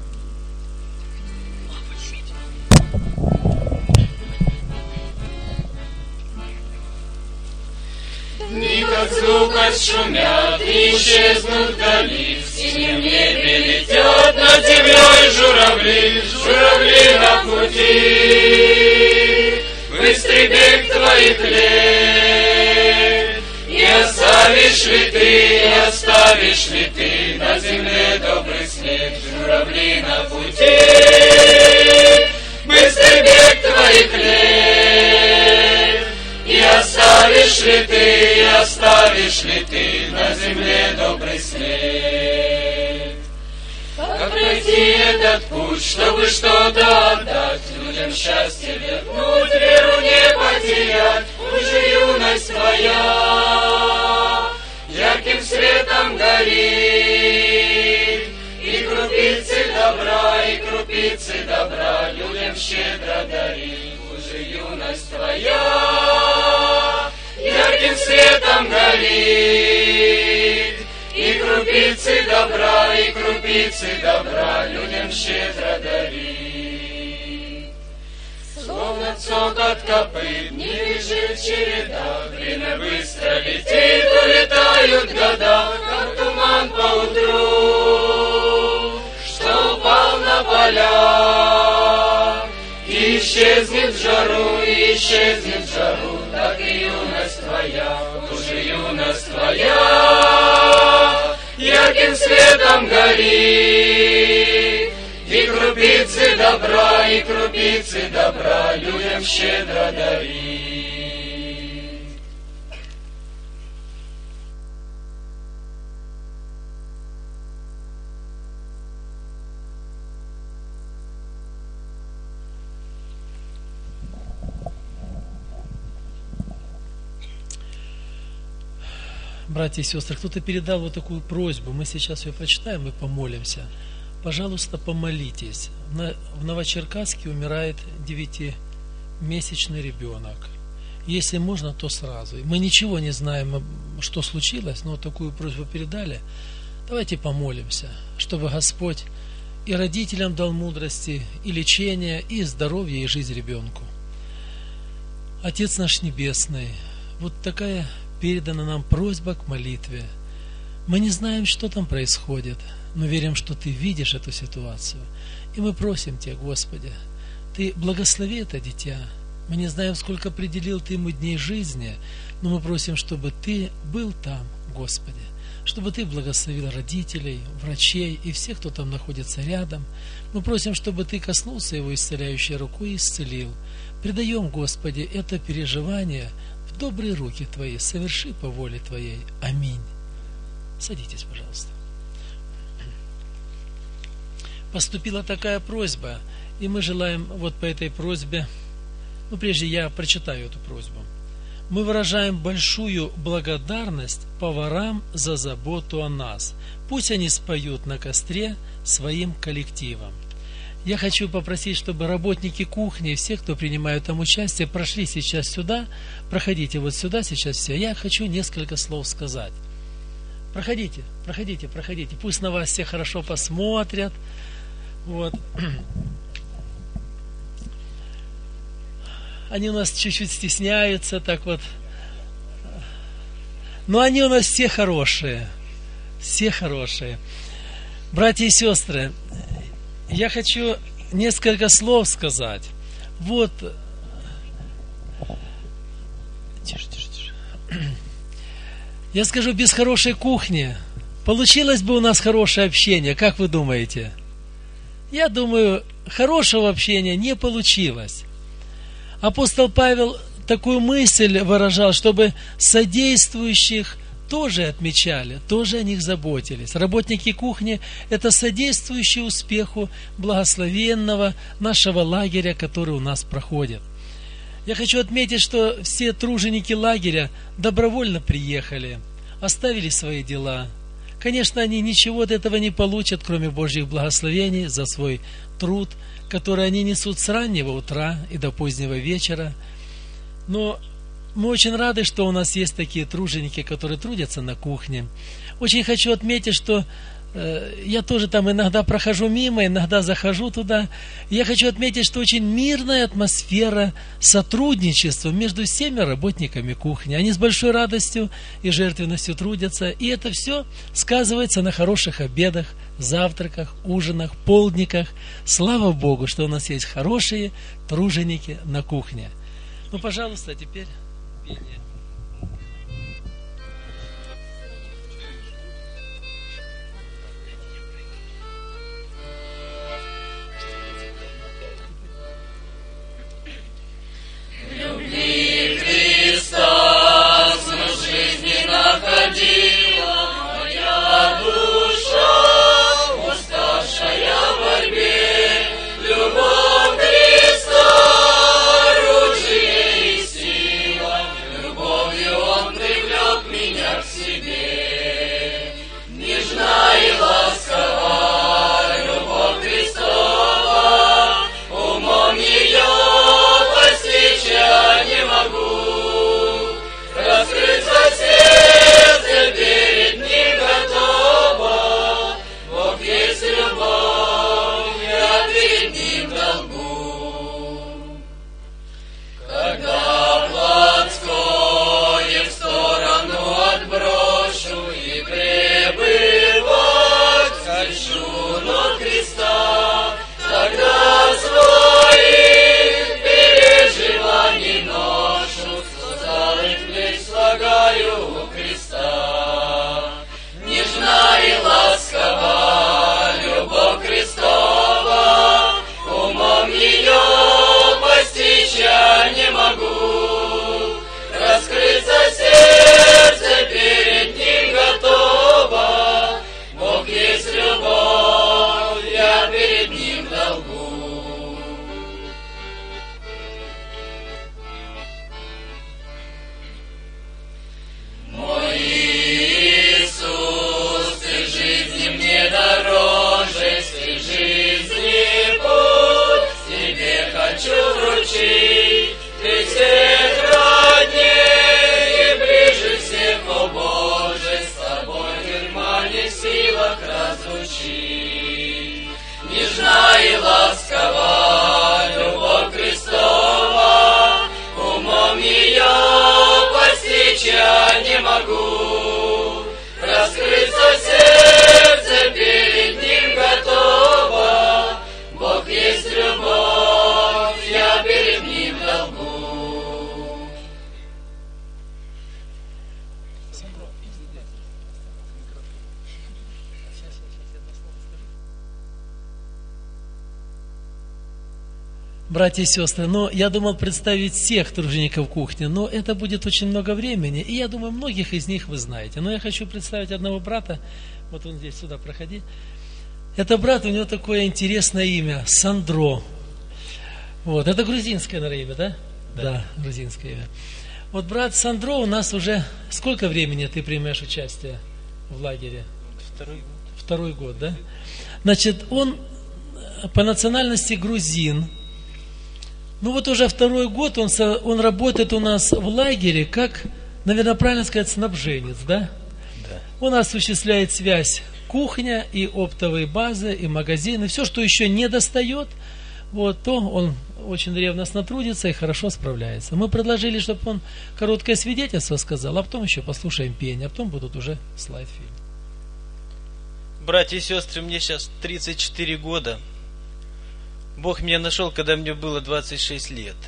Дни, как звук отшумят, и исчезнут вдали, в синем небе летят над землей журавли, журавли на пути. Быстрый бег твоих лет, и оставишь ли ты на земле добрый след, журавли на пути. Быстрый бег твоих лет, и оставишь ли ты на земле добрый след? Как пройти этот путь, чтобы что-то отдать, людям счастье вернуть, веру не потерять? Уже юность твоя ярким светом горит, и крупицы добра людям щедро дарит. Уже юность твоя ярким светом горит, и крупицы добра людям щедро дарит. Словно цокот копыт, не бежит череда, время быстро летит, улетают года, как туман поутру, что упал на поля. И исчезнет в жару, так и юность твоя, уже юность твоя ярким светом горит, и крупицы добра людям щедро дарит. Братья и сестры, кто-то передал вот такую просьбу, мы сейчас ее прочитаем и помолимся. Пожалуйста, помолитесь. В Новочеркасске умирает 9-месячный ребенок. Если можно, то сразу. Мы ничего не знаем, что случилось, но вот такую просьбу передали. Давайте помолимся, чтобы Господь и родителям дал мудрости, и лечение, и здоровье, и жизнь ребенку. Отец наш Небесный, вот такая передана нам просьба к молитве. Мы не знаем, что там происходит, но верим, что Ты видишь эту ситуацию. И мы просим Тебя, Господи, Ты благослови это дитя. Мы не знаем, сколько определил Ты ему дней жизни, но мы просим, чтобы Ты был там, Господи, чтобы Ты благословил родителей, врачей и всех, кто там находится рядом. Мы просим, чтобы Ты коснулся его исцеляющей рукой и исцелил. Предаем, Господи, это переживание в добрые руки Твои, соверши по воле Твоей. Аминь. Садитесь, пожалуйста. Поступила такая просьба, и мы желаем вот по этой просьбе Но прежде я прочитаю эту просьбу. Мы выражаем большую благодарность поварам за заботу о нас. Пусть они споют на костре своим коллективом. Я хочу попросить, чтобы работники кухни, все, кто принимают там участие, прошли сейчас сюда. Проходите вот сюда сейчас все. Я хочу несколько слов сказать. Проходите. Пусть на вас все хорошо посмотрят. Вот. Они у нас чуть-чуть стесняются, так вот. Но они у нас все хорошие. Все хорошие. Братья и сестры, я хочу несколько слов сказать. Вот. Тише. Я скажу, без хорошей кухни получилось бы у нас хорошее общение. Как вы думаете? Я думаю, хорошего общения не получилось. Апостол Павел такую мысль выражал, чтобы содействующих тоже отмечали, тоже о них заботились. Работники кухни – это содействующие успеху благословенного нашего лагеря, который у нас проходит. Я хочу отметить, что все труженики лагеря добровольно приехали, оставили свои дела. Конечно, они ничего от этого не получат, кроме Божьих благословений за свой труд, который они несут с раннего утра и до позднего вечера. Но мы очень рады, что у нас есть такие труженики, которые трудятся на кухне. Очень хочу отметить, что я тоже там иногда прохожу мимо, иногда захожу туда. Я хочу отметить, что очень мирная атмосфера сотрудничества между всеми работниками кухни. Они с большой радостью и жертвенностью трудятся. И это все сказывается на хороших обедах, завтраках, ужинах, полдниках. Слава Богу, что у нас есть хорошие труженики на кухне. Ну, пожалуйста, теперь пение. Любви Христа смысл жизни находила моя душа, уставшая в борьбе. Любовь Христа, оружие и сила, любовью Он привлек меня к себе. Нежна и ласкова любовь Христова, умом ее я не могу раскрыться сердце перед Ним готово. Бог есть любовь, я перед Ним долгу. Когда плотское в сторону отброшу и пребывать хочу над Христа, тогда своих переживаний ношу, усталых плеч слагаю у креста. Нежна и ласкова любовь Христова, умом ее постичь я не могу. Раскрыться сердце перед Ним готово. Бог есть любовь, я перед Ним долгу. Мой Иисус, Ты жизни мне дороже, Ты жизни путь, Тебе хочу вручить. Ты всех родней и ближе всех, о Боже, с Тобой тюрьма не в силах разлучить. Нежна и ласкова любовь Христова, умом ее постичь я не могу. Раскрыться сердце перед Ним готово. Бог есть любовь, я перед Ним долгу. Братья и сестры, я думал представить всех тружеников кухни, но это будет очень много времени, и я думаю, многих из них вы знаете. Но я хочу представить одного брата, вот он здесь, сюда проходи. Это брат, у него такое интересное имя, Сандро. Вот, это грузинское, наверное, имя, да? Да, грузинское имя. Вот брат Сандро, у нас уже сколько времени ты принимаешь участие в лагере? Второй год, да? Значит, он по национальности грузин. Ну вот уже второй год он работает у нас в лагере как, наверное, правильно сказать, снабженец, да? Да. Он осуществляет связь кухня и оптовые базы, и магазины. Все, что еще не достает, вот, то он очень ревностно трудится и хорошо справляется. Мы предложили, чтобы он короткое свидетельство сказал, а потом еще послушаем пение, а потом будут уже слайд-фильм. Братья и сестры, мне сейчас 34 года. Бог меня нашел, когда мне было 26 лет.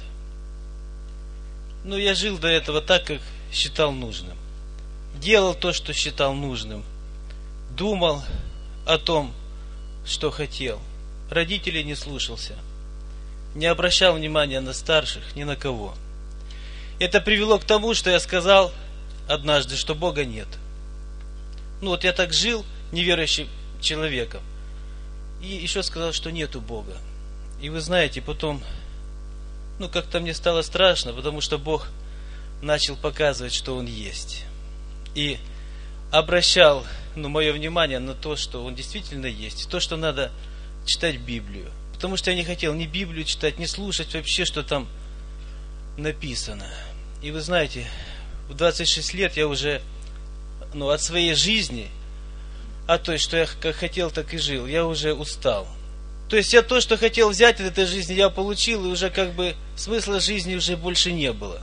Но я жил до этого так, как считал нужным. Делал то, что считал нужным. Думал о том, что хотел. Родителей не слушался. Не обращал внимания на старших, ни на кого. Это привело к тому, что я сказал однажды, что Бога нет. Ну вот я так жил неверующим человеком. И еще сказал, что нету Бога. И вы знаете, потом, как-то мне стало страшно, потому что Бог начал показывать, что Он есть. И обращал, мое внимание на то, что Он действительно есть. То, что надо читать Библию. Потому что я не хотел ни Библию читать, ни слушать вообще, что там написано. И вы знаете, в 26 лет я уже, от своей жизни, от той, что я как хотел, так и жил, я уже устал. То есть я то, что хотел взять от этой жизни, я получил, и уже смысла жизни уже больше не было.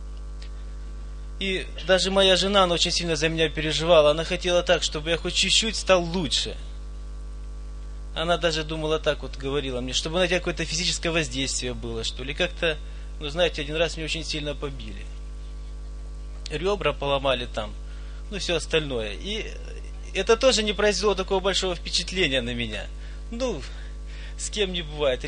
И даже моя жена, она очень сильно за меня переживала. Она хотела так, чтобы я хоть чуть-чуть стал лучше. Она даже думала так, говорила мне, чтобы, какое-то физическое воздействие было, что ли. Как-то, один раз меня очень сильно побили. Ребра поломали там, все остальное. И это тоже не произвело такого большого впечатления на меня. С кем не бывает.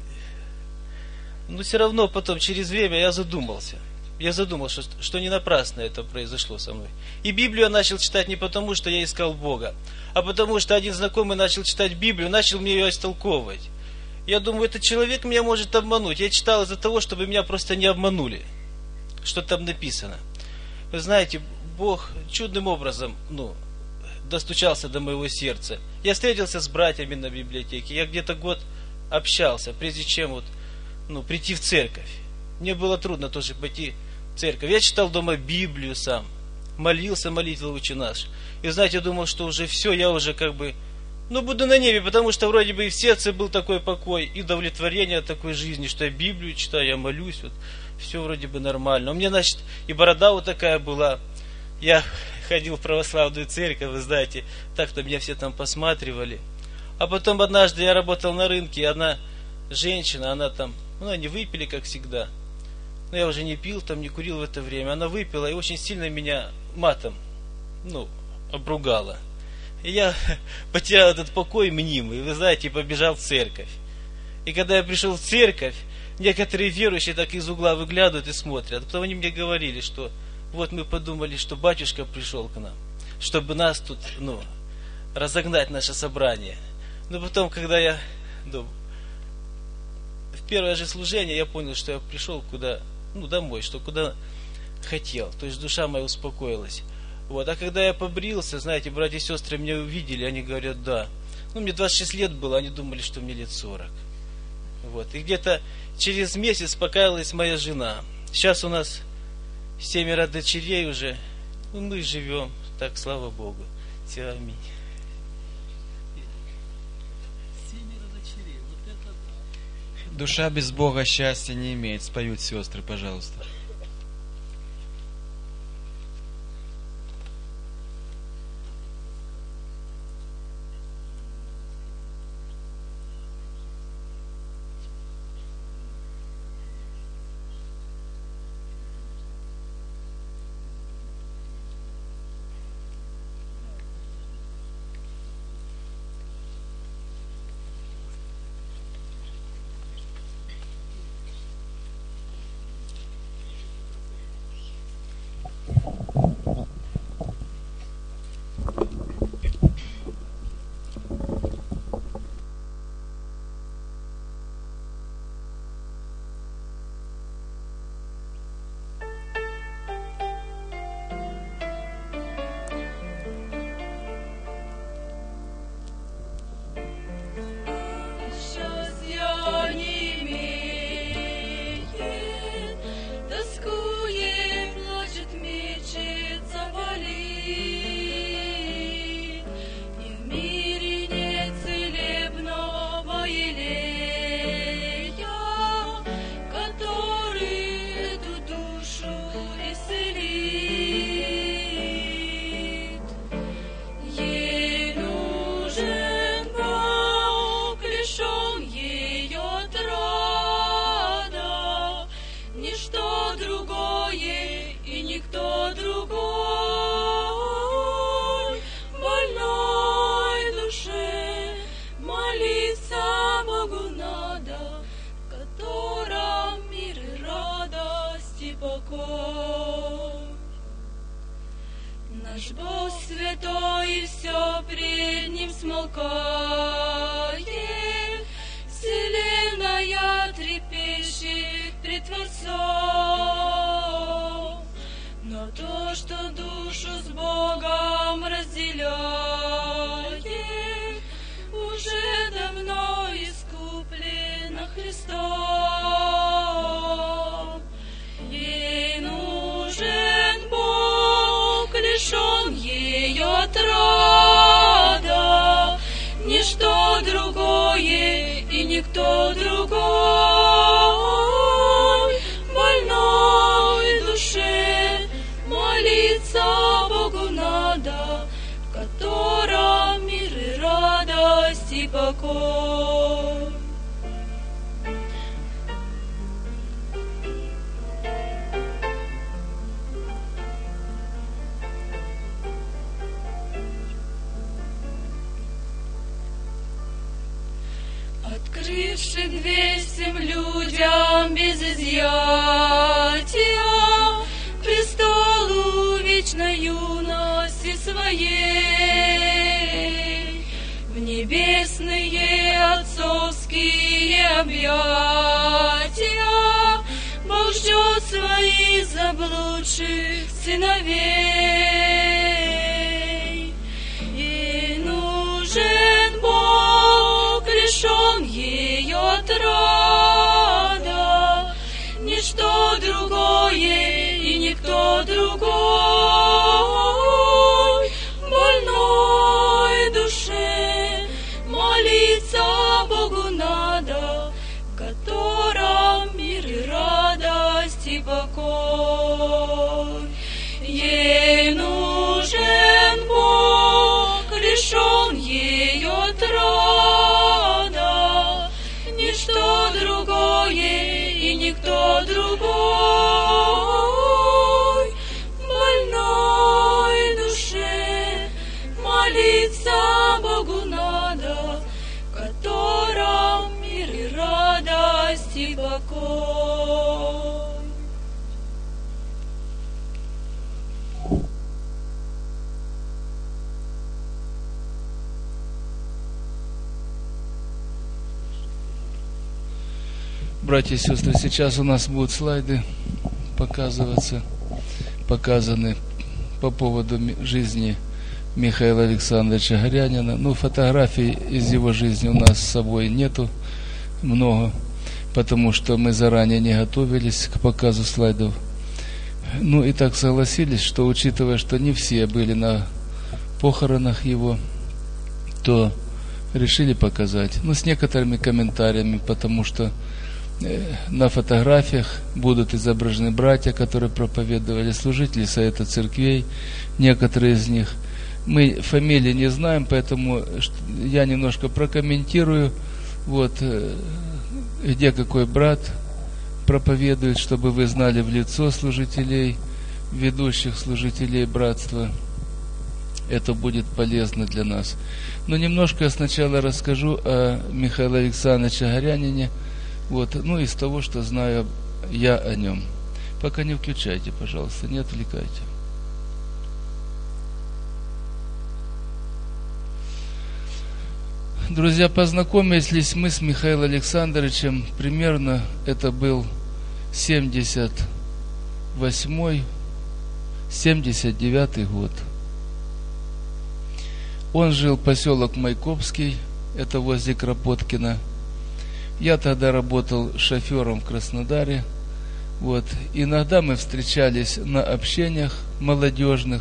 Но все равно потом, через время, я задумался. Я задумался, что не напрасно это произошло со мной. И Библию я начал читать не потому, что я искал Бога, а потому что один знакомый начал читать Библию, начал мне ее истолковывать. Я думаю, этот человек меня может обмануть. Я читал из-за того, чтобы меня просто не обманули, что там написано. Вы знаете, Бог чудным образом, достучался до моего сердца. Я встретился с братьями на библиотеке. Я где-то год общался, прежде чем прийти в церковь. Мне было трудно тоже пойти в церковь. Я читал дома Библию сам. Молился молитву «Отче наш». И знаете, я думал, что уже все, я уже буду на небе, потому что вроде бы и в сердце был такой покой, и удовлетворение от такой жизни, что я Библию читаю, я молюсь, все вроде бы нормально. У меня, и борода такая была. Я ходил в православную церковь, вы знаете, так-то меня все там посматривали. А потом однажды я работал на рынке, и одна женщина, она там, они выпили, как всегда. Но я уже не пил, там не курил в это время. Она выпила и очень сильно меня матом, обругала. И я потерял этот покой мнимый, вы знаете, и побежал в церковь. И когда я пришел в церковь, некоторые верующие так из угла выглядывают и смотрят. Потом они мне говорили, что мы подумали, что батюшка пришел к нам, чтобы нас тут, разогнать наше собрание. Но потом, когда я, в первое же служение, я понял, что я пришел куда, домой, что куда хотел. То есть душа моя успокоилась. А когда я побрился, знаете, братья и сестры меня увидели, они говорят, да. Мне 26 лет было, они думали, что мне лет 40. И где-то через месяц покаялась моя жена. Сейчас у нас 7 дочерей уже. Мы живем. Так, слава Богу. Все, аминь. Душа без Бога счастья не имеет. Споют сестры, пожалуйста. смолкает, вселенная трепещет пред Творцом. Но то, что душу с Богом разделяет, уже давно искуплено Христом. Ей нужен Бог, лишен ее отрада, ничто другое и никто другой. Больной душе молиться Богу надо, в котором мир и радость и покой. Открывши дверь всем людям без изъятия, к престолу вечной юности своей, в небесные отцовские объятия Бог ждет своих заблудших сыновей. И нужен Бог, лишен ее отрада, ничто другое и никто другой. Больной душе молиться Богу надо, в котором мир и радость и покой. Ей нужен Бог, лишен ее отрада, ничто другое и никто другой. Больной душе молиться Богу надо, в котором мир и радость и покой. Братья и сестры, сейчас у нас будут слайды показаны по поводу жизни Михаила Александровича Горянина. Ну, фотографий из его жизни у нас с собой нету много, потому что мы заранее не готовились к показу слайдов. Ну и так согласились, что учитывая, что не все были на похоронах его, то решили показать. Ну, с некоторыми комментариями, потому что на фотографиях будут изображены братья, которые проповедовали, служители совета церквей, некоторые из них. Мы фамилии не знаем, поэтому я немножко прокомментирую, где какой брат проповедует, чтобы вы знали в лицо служителей, ведущих служителей братства. Это будет полезно для нас. Но немножко я сначала расскажу о Михаиле Александровиче Горянине, из того, что знаю я о нем. Пока не включайте, пожалуйста, не отвлекайте. Друзья, познакомились мы с Михаилом Александровичем примерно, это был 78-79 год. Он жил в поселок Майкопский, это возле Кропоткина. Я тогда работал шофером в Краснодаре. Иногда мы встречались на общениях молодежных.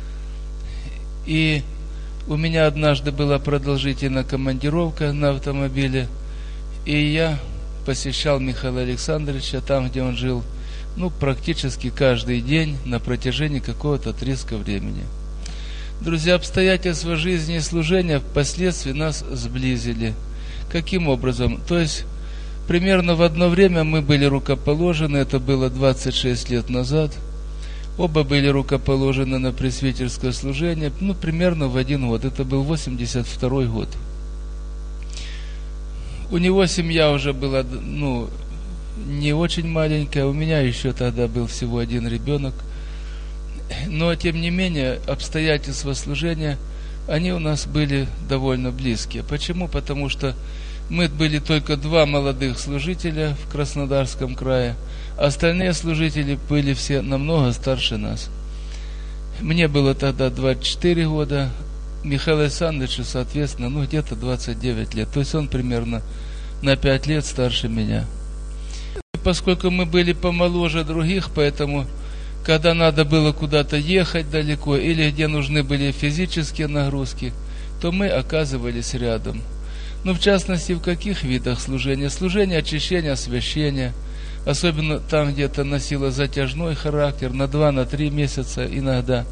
И у меня однажды была продолжительная командировка на автомобиле. И я посещал Михаила Александровича там, где он жил, практически каждый день на протяжении какого-то отрезка времени. Друзья, обстоятельства жизни и служения впоследствии нас сблизили. Каким образом? То есть, примерно в одно время мы были рукоположены, это было 26 лет назад. Оба были рукоположены на пресвитерское служение, примерно в один год. Это был 82 год. У него семья уже была, не очень маленькая, у меня еще тогда был всего один ребенок. Но, тем не менее, обстоятельства служения, они у нас были довольно близкие. Почему? Потому что мы были только 2 молодых служителя в Краснодарском крае, а остальные служители были все намного старше нас. Мне было тогда 24 года, Михаилу Александровичу, соответственно, где-то 29 лет. То есть он примерно на 5 лет старше меня. И поскольку мы были помоложе других, поэтому, когда надо было куда-то ехать далеко, или где нужны были физические нагрузки, то мы оказывались рядом. В частности, в каких видах служения? Служение очищения, освящения, особенно там, где это носило затяжной характер, на 2-3 месяца иногда.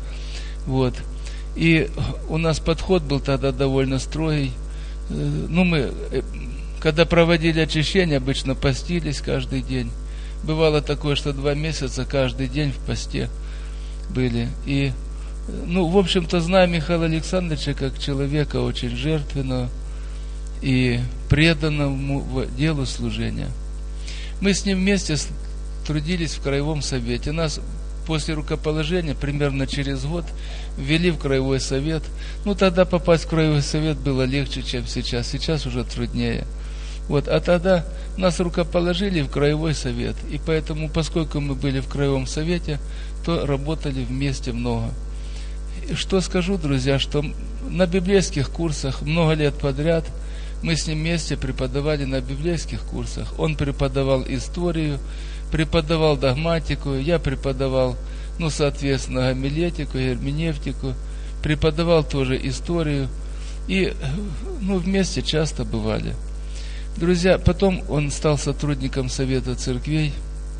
И у нас подход был тогда довольно строгий. Мы, когда проводили очищение, обычно постились каждый день. Бывало такое, что 2 месяца каждый день в посте были. И, в общем-то, знаю Михаила Александровича как человека очень жертвенного и преданному делу служения. Мы с ним вместе трудились в краевом совете. Нас после рукоположения примерно через год ввели в краевой совет. Тогда попасть в краевой совет было легче, чем сейчас. Сейчас уже труднее. А тогда нас рукоположили в краевой совет. И поэтому, поскольку мы были в краевом совете, то работали вместе много. И что скажу, друзья, что на библейских курсах много лет подряд мы с ним вместе преподавали на библейских курсах. Он преподавал историю, преподавал догматику, я преподавал, соответственно, гомилетику, герменевтику, преподавал тоже историю. И, вместе часто бывали. Друзья, потом он стал сотрудником Совета Церквей,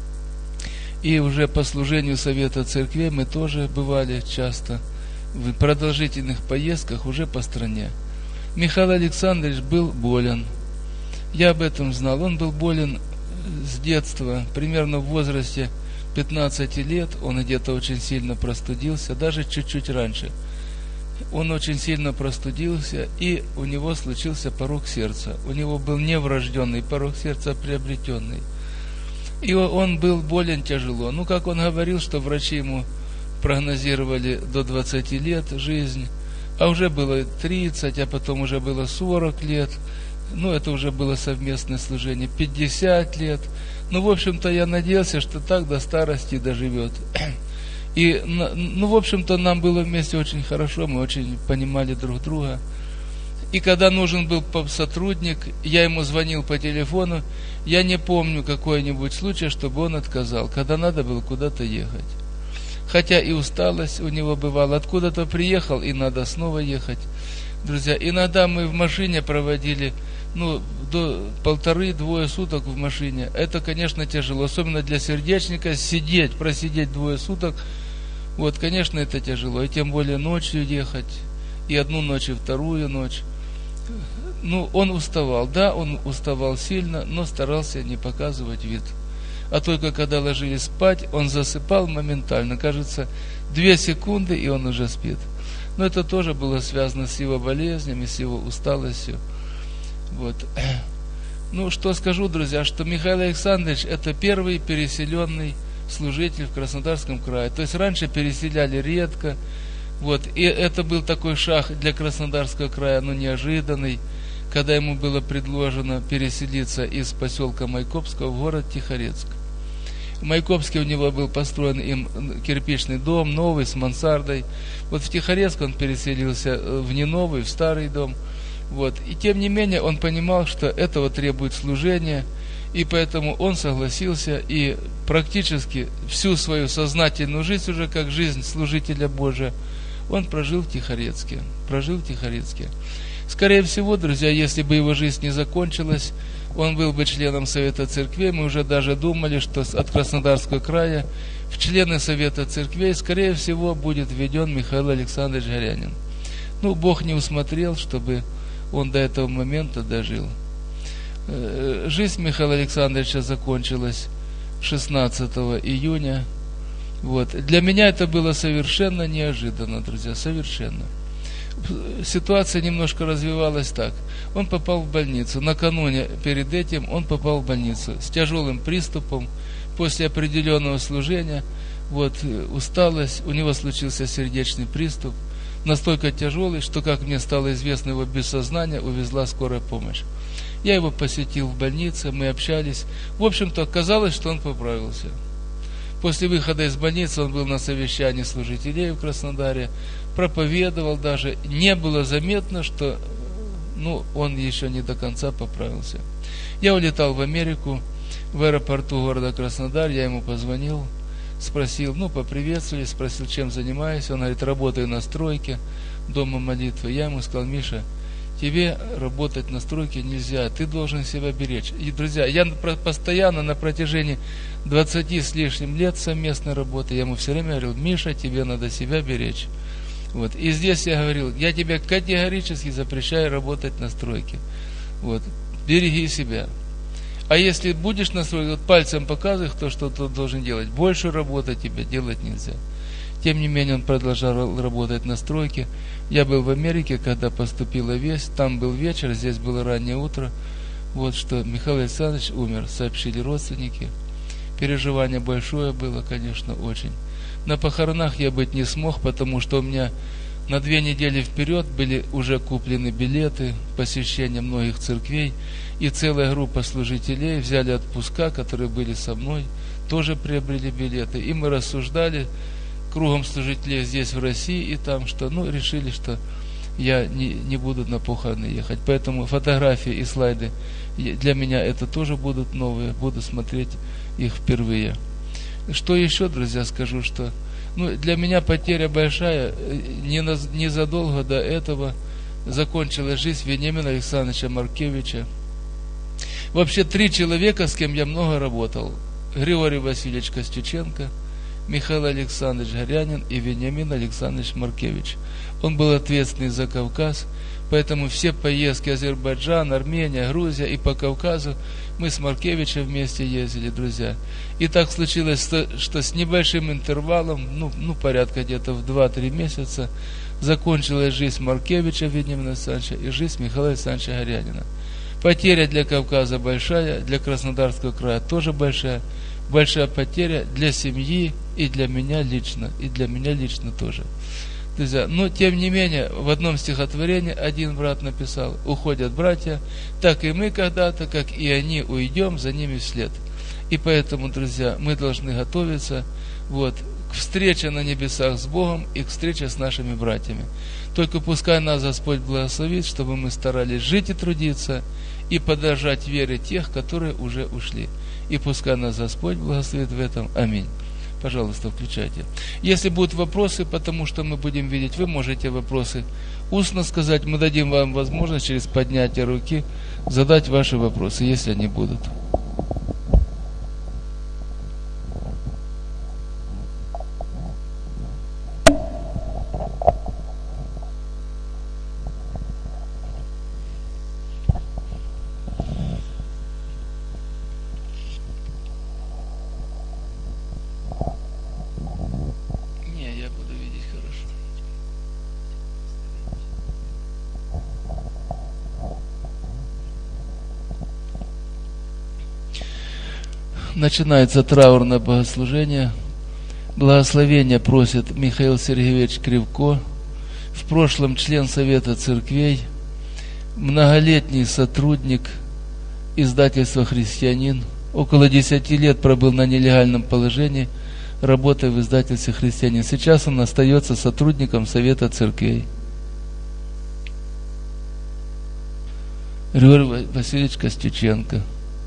и уже по служению Совета Церквей мы тоже бывали часто в продолжительных поездках уже по стране. Михаил Александрович был болен. Я об этом знал. Он был болен с детства, примерно в возрасте 15 лет. Он где-то очень сильно простудился, даже чуть-чуть раньше. Он очень сильно простудился, и у него случился порок сердца. У него был не врожденный порок сердца, а приобретенный. И он был болен тяжело. Как он говорил, что врачи ему прогнозировали до 20 лет жизнь, а уже было 30, а потом уже было 40 лет. Это уже было совместное служение, 50 лет. В общем-то, я надеялся, что так до старости доживет. И, в общем-то, нам было вместе очень хорошо, мы очень понимали друг друга. И когда нужен был сотрудник, я ему звонил по телефону, я не помню какой-нибудь случай, чтобы он отказал, когда надо было куда-то ехать. Хотя и усталость у него бывала, откуда-то приехал, и надо снова ехать. Друзья, иногда мы в машине проводили, до 1,5-2 суток в машине. Это, конечно, тяжело, особенно для сердечника, просидеть 2 суток, конечно, это тяжело. И тем более ночью ехать, и одну ночь, и вторую ночь. Он уставал, да, он уставал сильно, но старался не показывать вид. А только когда ложились спать, он засыпал моментально. Кажется, 2 секунды, и он уже спит. Но это тоже было связано с его болезнями, с его усталостью. Что скажу, друзья, что Михаил Александрович – это первый переселенный служитель в Краснодарском крае. То есть раньше переселяли редко. И это был такой шаг для Краснодарского края, неожиданный, когда ему было предложено переселиться из поселка Майкопского в город Тихорецк. В Майкопске у него был построен им кирпичный дом, новый, с мансардой. В Тихорецк он переселился в не новый, в старый дом. И тем не менее он понимал, что этого требует служения, и поэтому он согласился, и практически всю свою сознательную жизнь, уже как жизнь служителя Божия, он прожил в Тихорецке. Скорее всего, друзья, если бы его жизнь не закончилась, он был бы членом Совета Церквей. Мы уже даже думали, что от Краснодарского края в члены Совета Церквей, скорее всего, будет введен Михаил Александрович Горянин. Бог не усмотрел, чтобы он до этого момента дожил. Жизнь Михаила Александровича закончилась 16 июня. Для меня это было совершенно неожиданно, друзья, совершенно. Ситуация немножко развивалась так. Он попал в больницу. Накануне перед этим он попал в больницу с тяжелым приступом после определенного служения. Усталость, у него случился сердечный приступ. настолько тяжелый, что, как мне стало известно, его без сознания увезла скорая помощь. Я его посетил в больнице, мы общались. В общем-то, оказалось, что он поправился. После выхода из больницы он был на совещании служителей в Краснодаре, проповедовал даже. Не было заметно, что он еще не до конца поправился. Я улетал в Америку, в аэропорту города Краснодар, я ему позвонил, спросил, поприветствовали, спросил, чем занимаюсь. Он говорит, работаю на стройке, дома молитвы. Я ему сказал, Миша, тебе работать на стройке нельзя, ты должен себя беречь. И, друзья, я постоянно на протяжении 20 с лишним лет совместной работы, я ему все время говорил, Миша, тебе надо себя беречь. Вот. И здесь я говорил, я тебе категорически запрещаю работать на стройке. Вот. Береги себя. А если будешь на стройке, пальцем показывай, что ты должен делать. Больше работы тебе делать нельзя. Тем не менее, он продолжал работать на стройке. Я был в Америке, когда поступила весть. Там был вечер, здесь было раннее утро. Вот что Михаил Александрович умер, сообщили родственники. Переживание большое было, конечно, очень. На похоронах я быть не смог, потому что у меня на 2 недели вперед были уже куплены билеты, посещение многих церквей. И целая группа служителей взяли отпуска, которые были со мной, тоже приобрели билеты. И мы рассуждали кругом служителей здесь, в России, и там, что, решили, что я не буду на похороны ехать. Поэтому фотографии и слайды для меня это тоже будут новые, буду смотреть их впервые. Что еще, друзья, скажу, что для меня потеря большая. Незадолго до этого закончилась жизнь Вениамина Александровича Маркевича. Вообще 3 человека, с кем я много работал. Григорий Васильевич Костюченко, Михаил Александрович Горянин и Вениамин Александрович Маркевич. Он был ответственный за Кавказ, поэтому все поездки Азербайджан, Армения, Грузия и по Кавказу мы с Маркевичем вместе ездили, друзья. И так случилось, что с небольшим интервалом, порядка где-то в 2-3 месяца, закончилась жизнь Маркевича Вениамина Александровича и жизнь Михаила Александровича Горянина. Потеря для Кавказа большая, для Краснодарского края тоже большая. Большая потеря для семьи и для меня лично, тоже. Друзья, но тем не менее, в одном стихотворении один брат написал: уходят братья, так и мы когда-то, как и они, уйдем за ними вслед. И поэтому, друзья, мы должны готовиться к встрече на небесах с Богом и к встрече с нашими братьями. Только пускай нас Господь благословит, чтобы мы старались жить и трудиться, и подражать вере тех, которые уже ушли. И пускай нас Господь благословит в этом. Аминь. Пожалуйста, включайте. Если будут вопросы, потому что мы будем видеть, вы можете вопросы устно сказать. Мы дадим вам возможность через поднятие руки задать ваши вопросы, если они будут. Начинается траурное богослужение. Благословения просит Михаил Сергеевич Кривко, в прошлом член Совета Церквей, многолетний сотрудник издательства «Христианин», около 10 лет пробыл на нелегальном положении, работая в издательстве «Христианин». Сейчас он остается сотрудником Совета Церквей. Григорий Васильевич Костюченко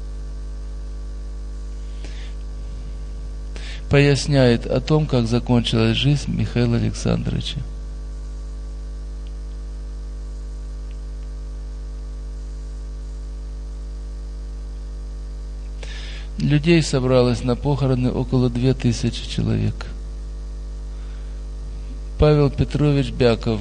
поясняет о том, как закончилась жизнь Михаила Александровича. Людей собралось на похороны около 2000 человек. Павел Петрович Бяков.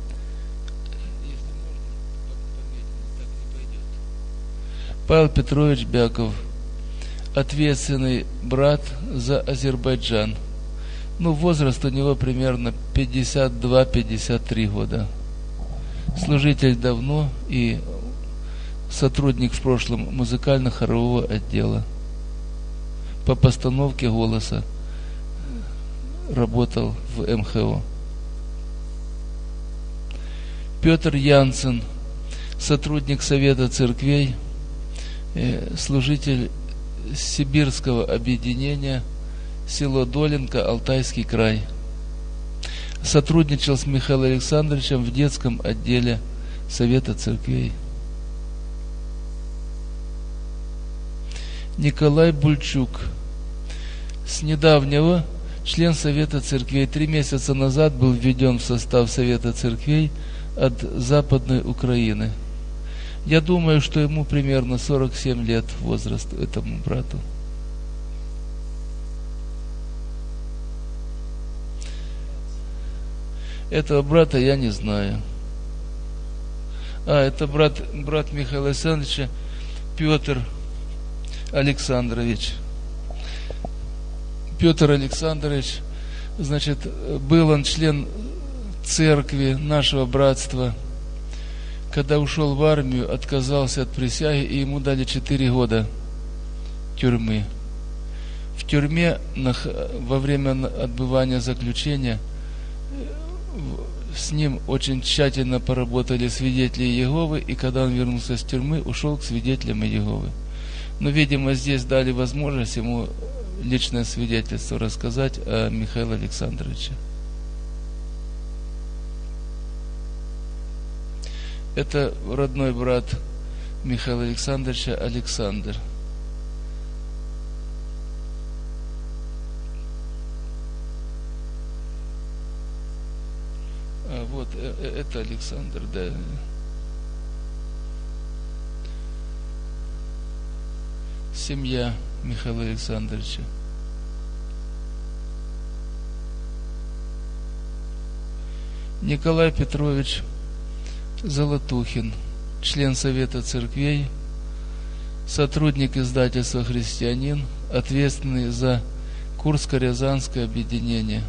Павел Петрович Бяков, ответственный брат за Азербайджан. Возраст у него примерно 52-53 года. Служитель давно и сотрудник в прошлом музыкально-хорового отдела. По постановке голоса работал в МХО. Петр Янсен, сотрудник Совета Церквей, служитель Сибирского объединения, село Долинка, Алтайский край. Сотрудничал с Михаилом Александровичем в детском отделе Совета Церквей. Николай Бульчук, с недавнего член Совета Церквей. 3 месяца назад был введен в состав Совета Церквей от Западной Украины. Я думаю, что ему примерно 47 лет возраст, этому брату. Этого брата я не знаю. Это брат Михаила Александровича, Петр Александрович. Петр Александрович, значит, был он член церкви нашего братства. Когда ушел в армию, отказался от присяги, и ему дали 4 года тюрьмы. В тюрьме во время отбывания заключения с ним очень тщательно поработали свидетели Иеговы, и когда он вернулся с тюрьмы, ушел к свидетелям Иеговы. Но, видимо, здесь дали возможность ему личное свидетельство рассказать о Михаиле Александровиче. Это родной брат Михаила Александровича, Александр. Вот, это Александр, да. Семья Михаила Александровича. Николай Петрович Золотухин, член Совета Церквей, сотрудник издательства «Христианин», ответственный за Курско-Рязанское объединение.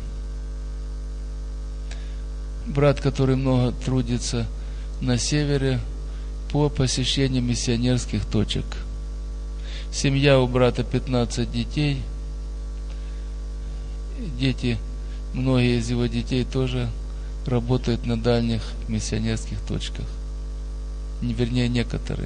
Брат, который много трудится на севере по посещению миссионерских точек. Семья у брата 15 детей. Дети, многие из его детей тоже работают на дальних миссионерских точках. Вернее, некоторые.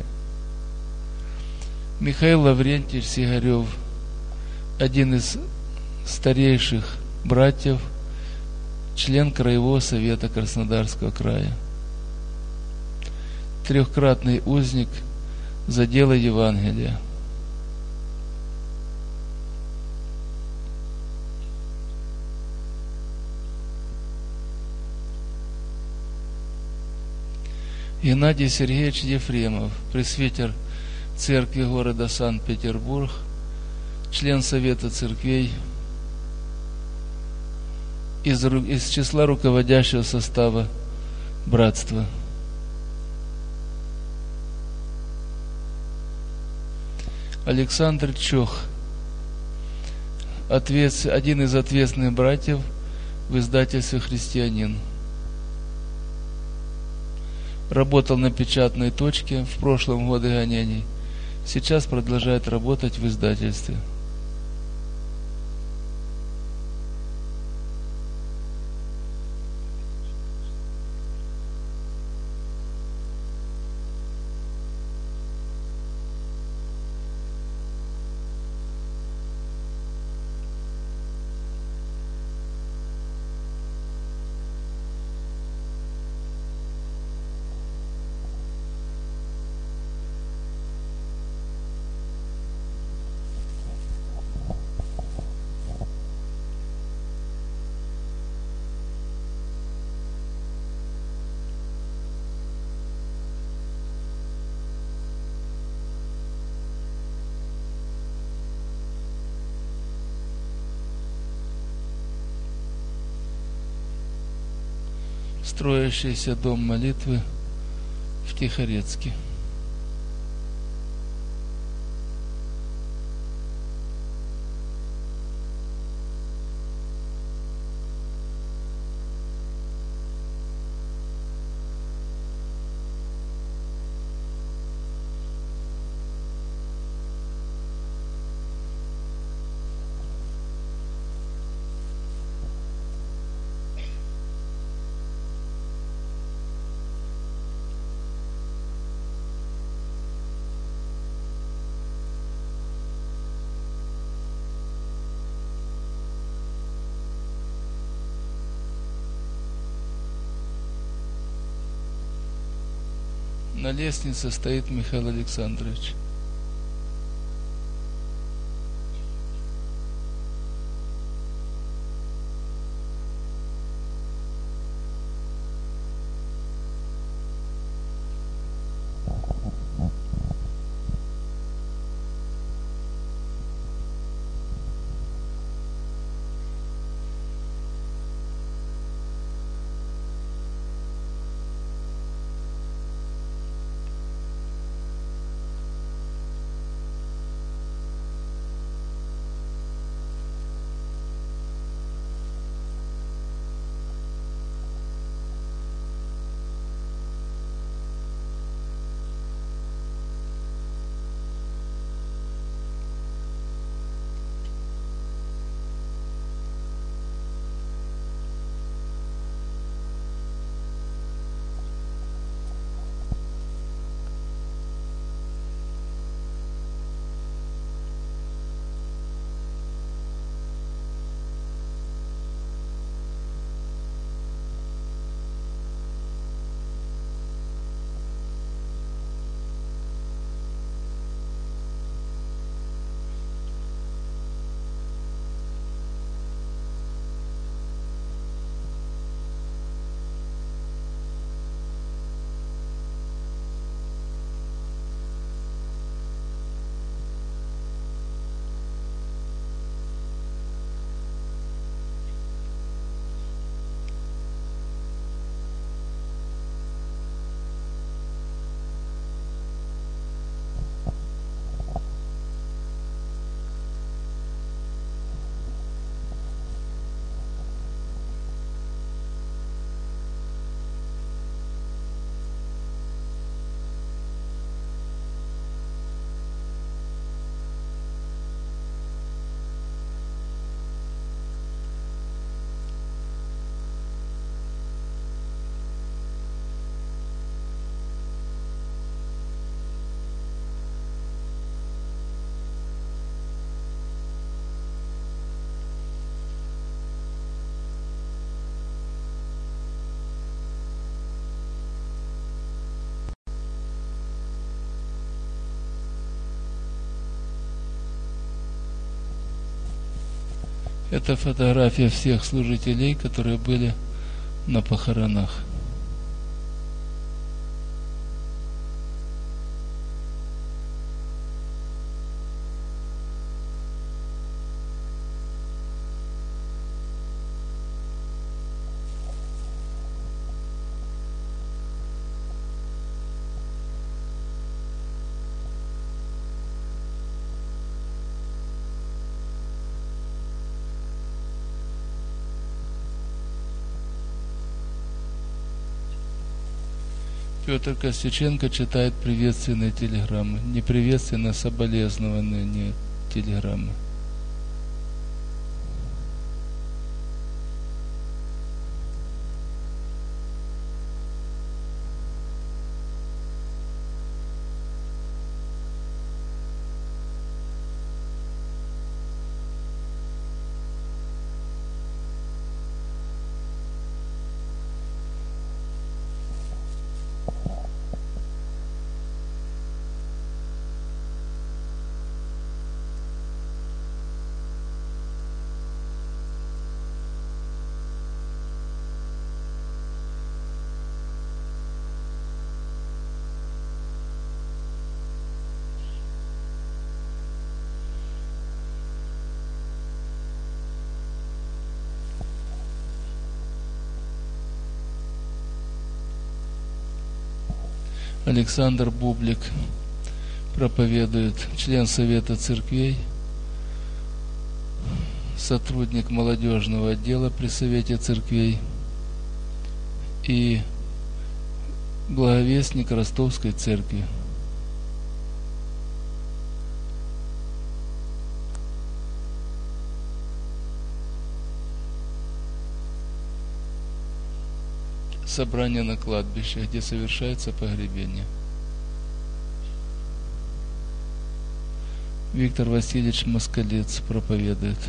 Михаил Лаврентьевич Сигарев, один из старейших братьев, член Краевого совета Краснодарского края. 3-кратный узник за дело Евангелия. Геннадий Сергеевич Ефремов, пресвитер церкви города Санкт-Петербург, член Совета Церквей, из числа руководящего состава братства. Александр Чох, один из ответственных братьев в издательстве «Христианин». Работал на печатной точке в прошлом годы гонений. Сейчас продолжает работать в издательстве. Строящийся дом молитвы в Тихорецке. На лестнице стоит Михаил Александрович. Это фотография всех служителей, которые были на похоронах. Петр Костюченко читает приветственные телеграммы. Не приветственные, а соболезнования телеграммы. Александр Бублик проповедует, член Совета Церквей, сотрудник молодежного отдела при Совете Церквей и благовестник Ростовской Церкви. Собрание на кладбище, где совершается погребение. Виктор Васильевич Москалец проповедует.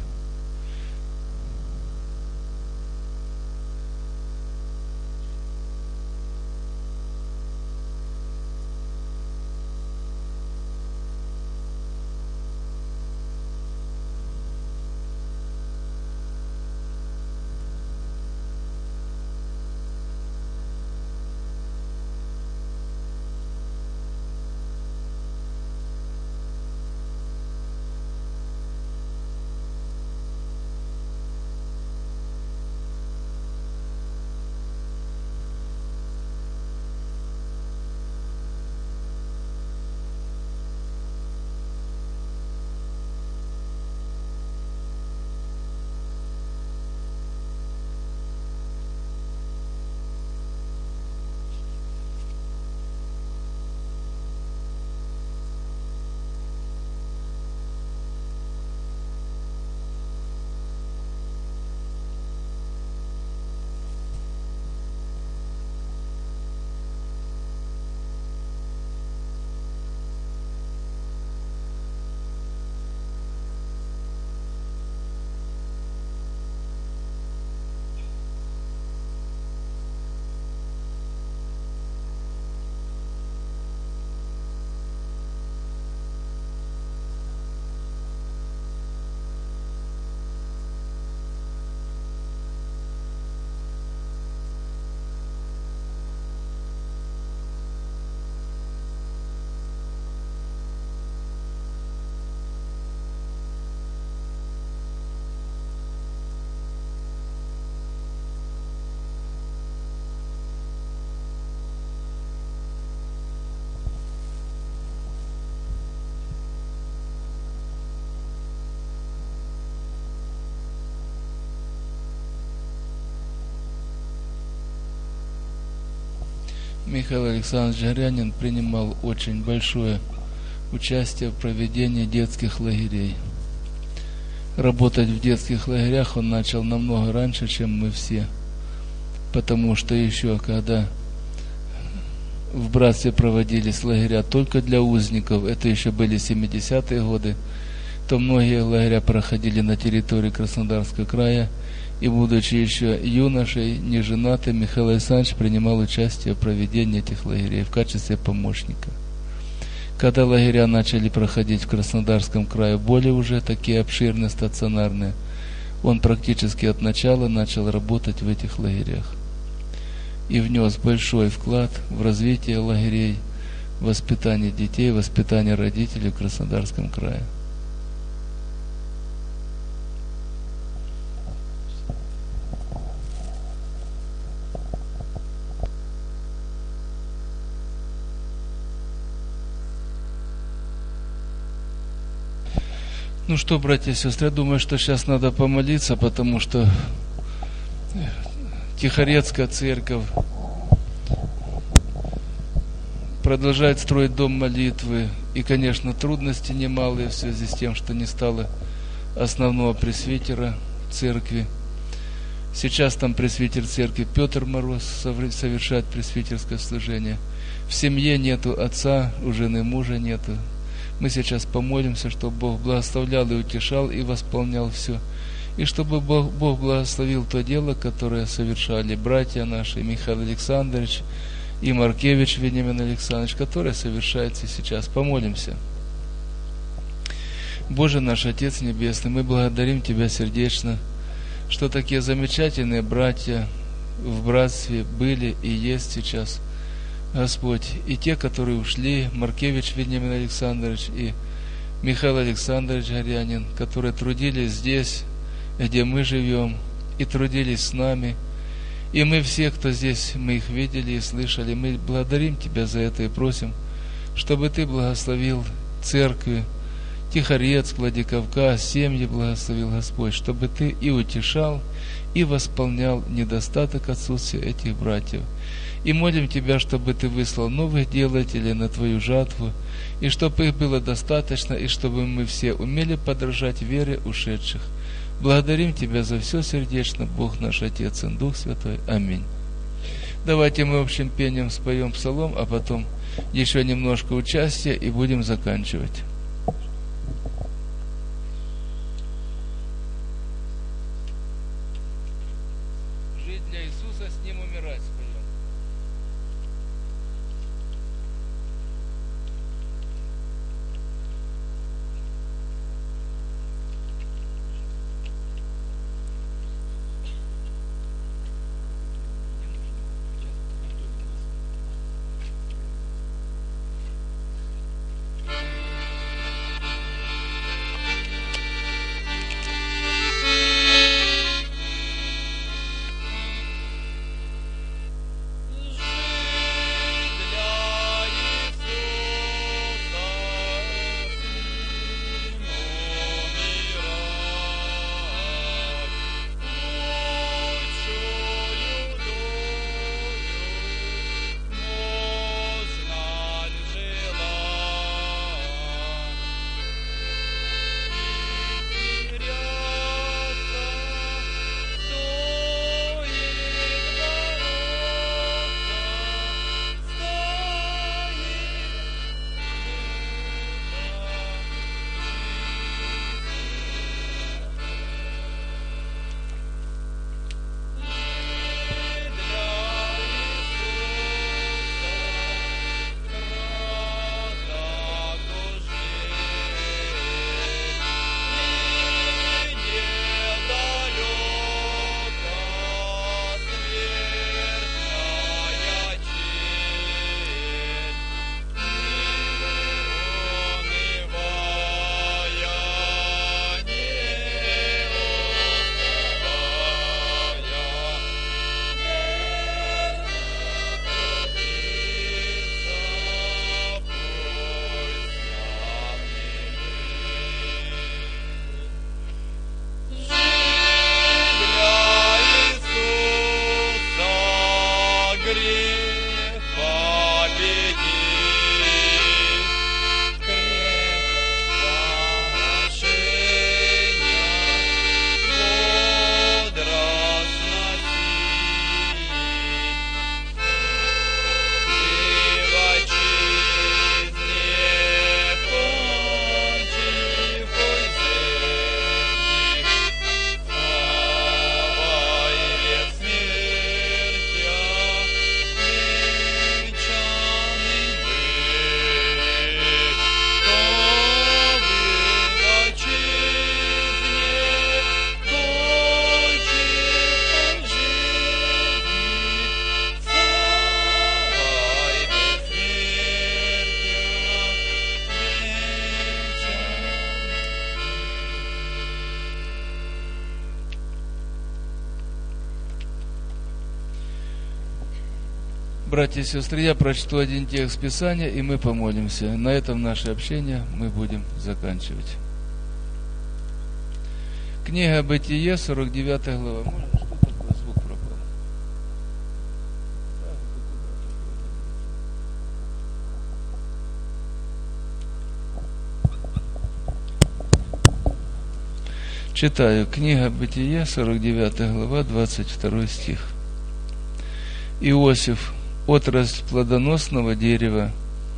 Михаил Александрович Горянин принимал очень большое участие в проведении детских лагерей. Работать в детских лагерях он начал намного раньше, чем мы все, потому что еще когда в братстве проводились лагеря только для узников, это еще были 70-е годы, то многие лагеря проходили на территории Краснодарского края, и будучи еще юношей, неженатым, Михаил Александрович принимал участие в проведении этих лагерей в качестве помощника. Когда лагеря начали проходить в Краснодарском крае более уже такие обширные, стационарные, он практически от начала начал работать в этих лагерях и внес большой вклад в развитие лагерей, воспитание детей, воспитание родителей в Краснодарском крае. Ну что, братья и сестры, я думаю, что сейчас надо помолиться, потому что Тихорецкая церковь продолжает строить дом молитвы. И, конечно, трудности немалые в связи с тем, что не стало основного пресвитера церкви. Сейчас там пресвитер церкви Петр Мороз совершает пресвитерское служение. В семье нету отца, у жены мужа нету. Мы сейчас помолимся, чтобы Бог благословлял и утешал, и восполнял все. И чтобы Бог благословил то дело, которое совершали братья наши, Михаил Александрович и Маркевич Вениамин Александрович, которое совершается сейчас. Помолимся. Боже наш Отец Небесный, мы благодарим Тебя сердечно, что такие замечательные братья в братстве были и есть сейчас. Господь, и те, которые ушли, Маркевич Вениамин Александрович и Михаил Александрович Горянин, которые трудились здесь, где мы живем, и трудились с нами. И мы все, кто здесь, мы их видели и слышали, мы благодарим Тебя за это и просим, чтобы Ты благословил церкви, Тихорецк, Владикавказ, семьи благословил, Господь, чтобы Ты и утешал, и восполнял недостаток отсутствия этих братьев. И молим Тебя, чтобы Ты выслал новых делателей на Твою жатву, и чтобы их было достаточно, и чтобы мы все умели подражать вере ушедших. Благодарим Тебя за все сердечно, Бог наш Отец и Дух Святой. Аминь. Давайте мы общим пением споем псалом, а потом еще немножко участия и будем заканчивать. Жить для Иисуса, с Ним умирать. Братья и сестры, я прочту один текст Писания, и мы помолимся. На этом наше общение мы будем заканчивать. Книга Бытие, 49 глава. Что такое? Звук пропал. Читаю. Книга Бытие, 49 глава, 22 стих. Иосиф, отрасль плодоносного дерева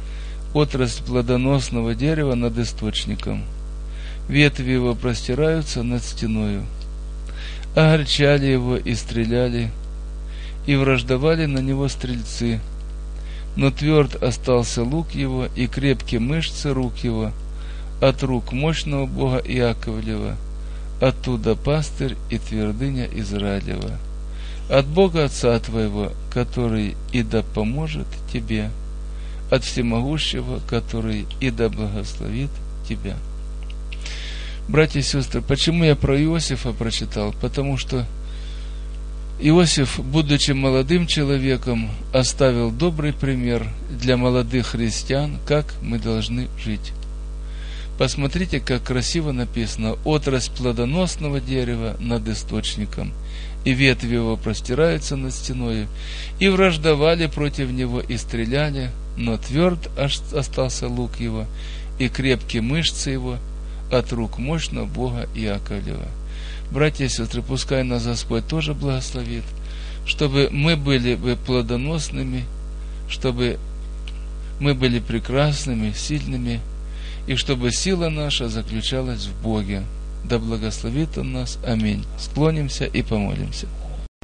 над источником. Ветви его простираются над стеною. Огорчали его и стреляли, и враждовали на него стрельцы. Но тверд остался лук его, и крепки мышцы рук его, от рук мощного Бога Иаковлева, оттуда пастырь и твердыня Израилева. От Бога Отца твоего, который и да поможет тебе, от Всемогущего, который и да благословит тебя. Братья и сестры, почему я про Иосифа прочитал? Потому что Иосиф, будучи молодым человеком, оставил добрый пример для молодых христиан, как мы должны жить. Посмотрите, как красиво написано: отрасль плодоносного дерева над источником, и ветви его простираются над стеною, и враждовали против него, и стреляли, но тверд остался лук его, и крепкие мышцы его, от рук мощного Бога Иаковлева. Братья и сестры, пускай нас Господь тоже благословит, чтобы мы были бы плодоносными, чтобы мы были прекрасными, сильными, и чтобы сила наша заключалась в Боге. Да благословит Он нас. Аминь. Склонимся и помолимся.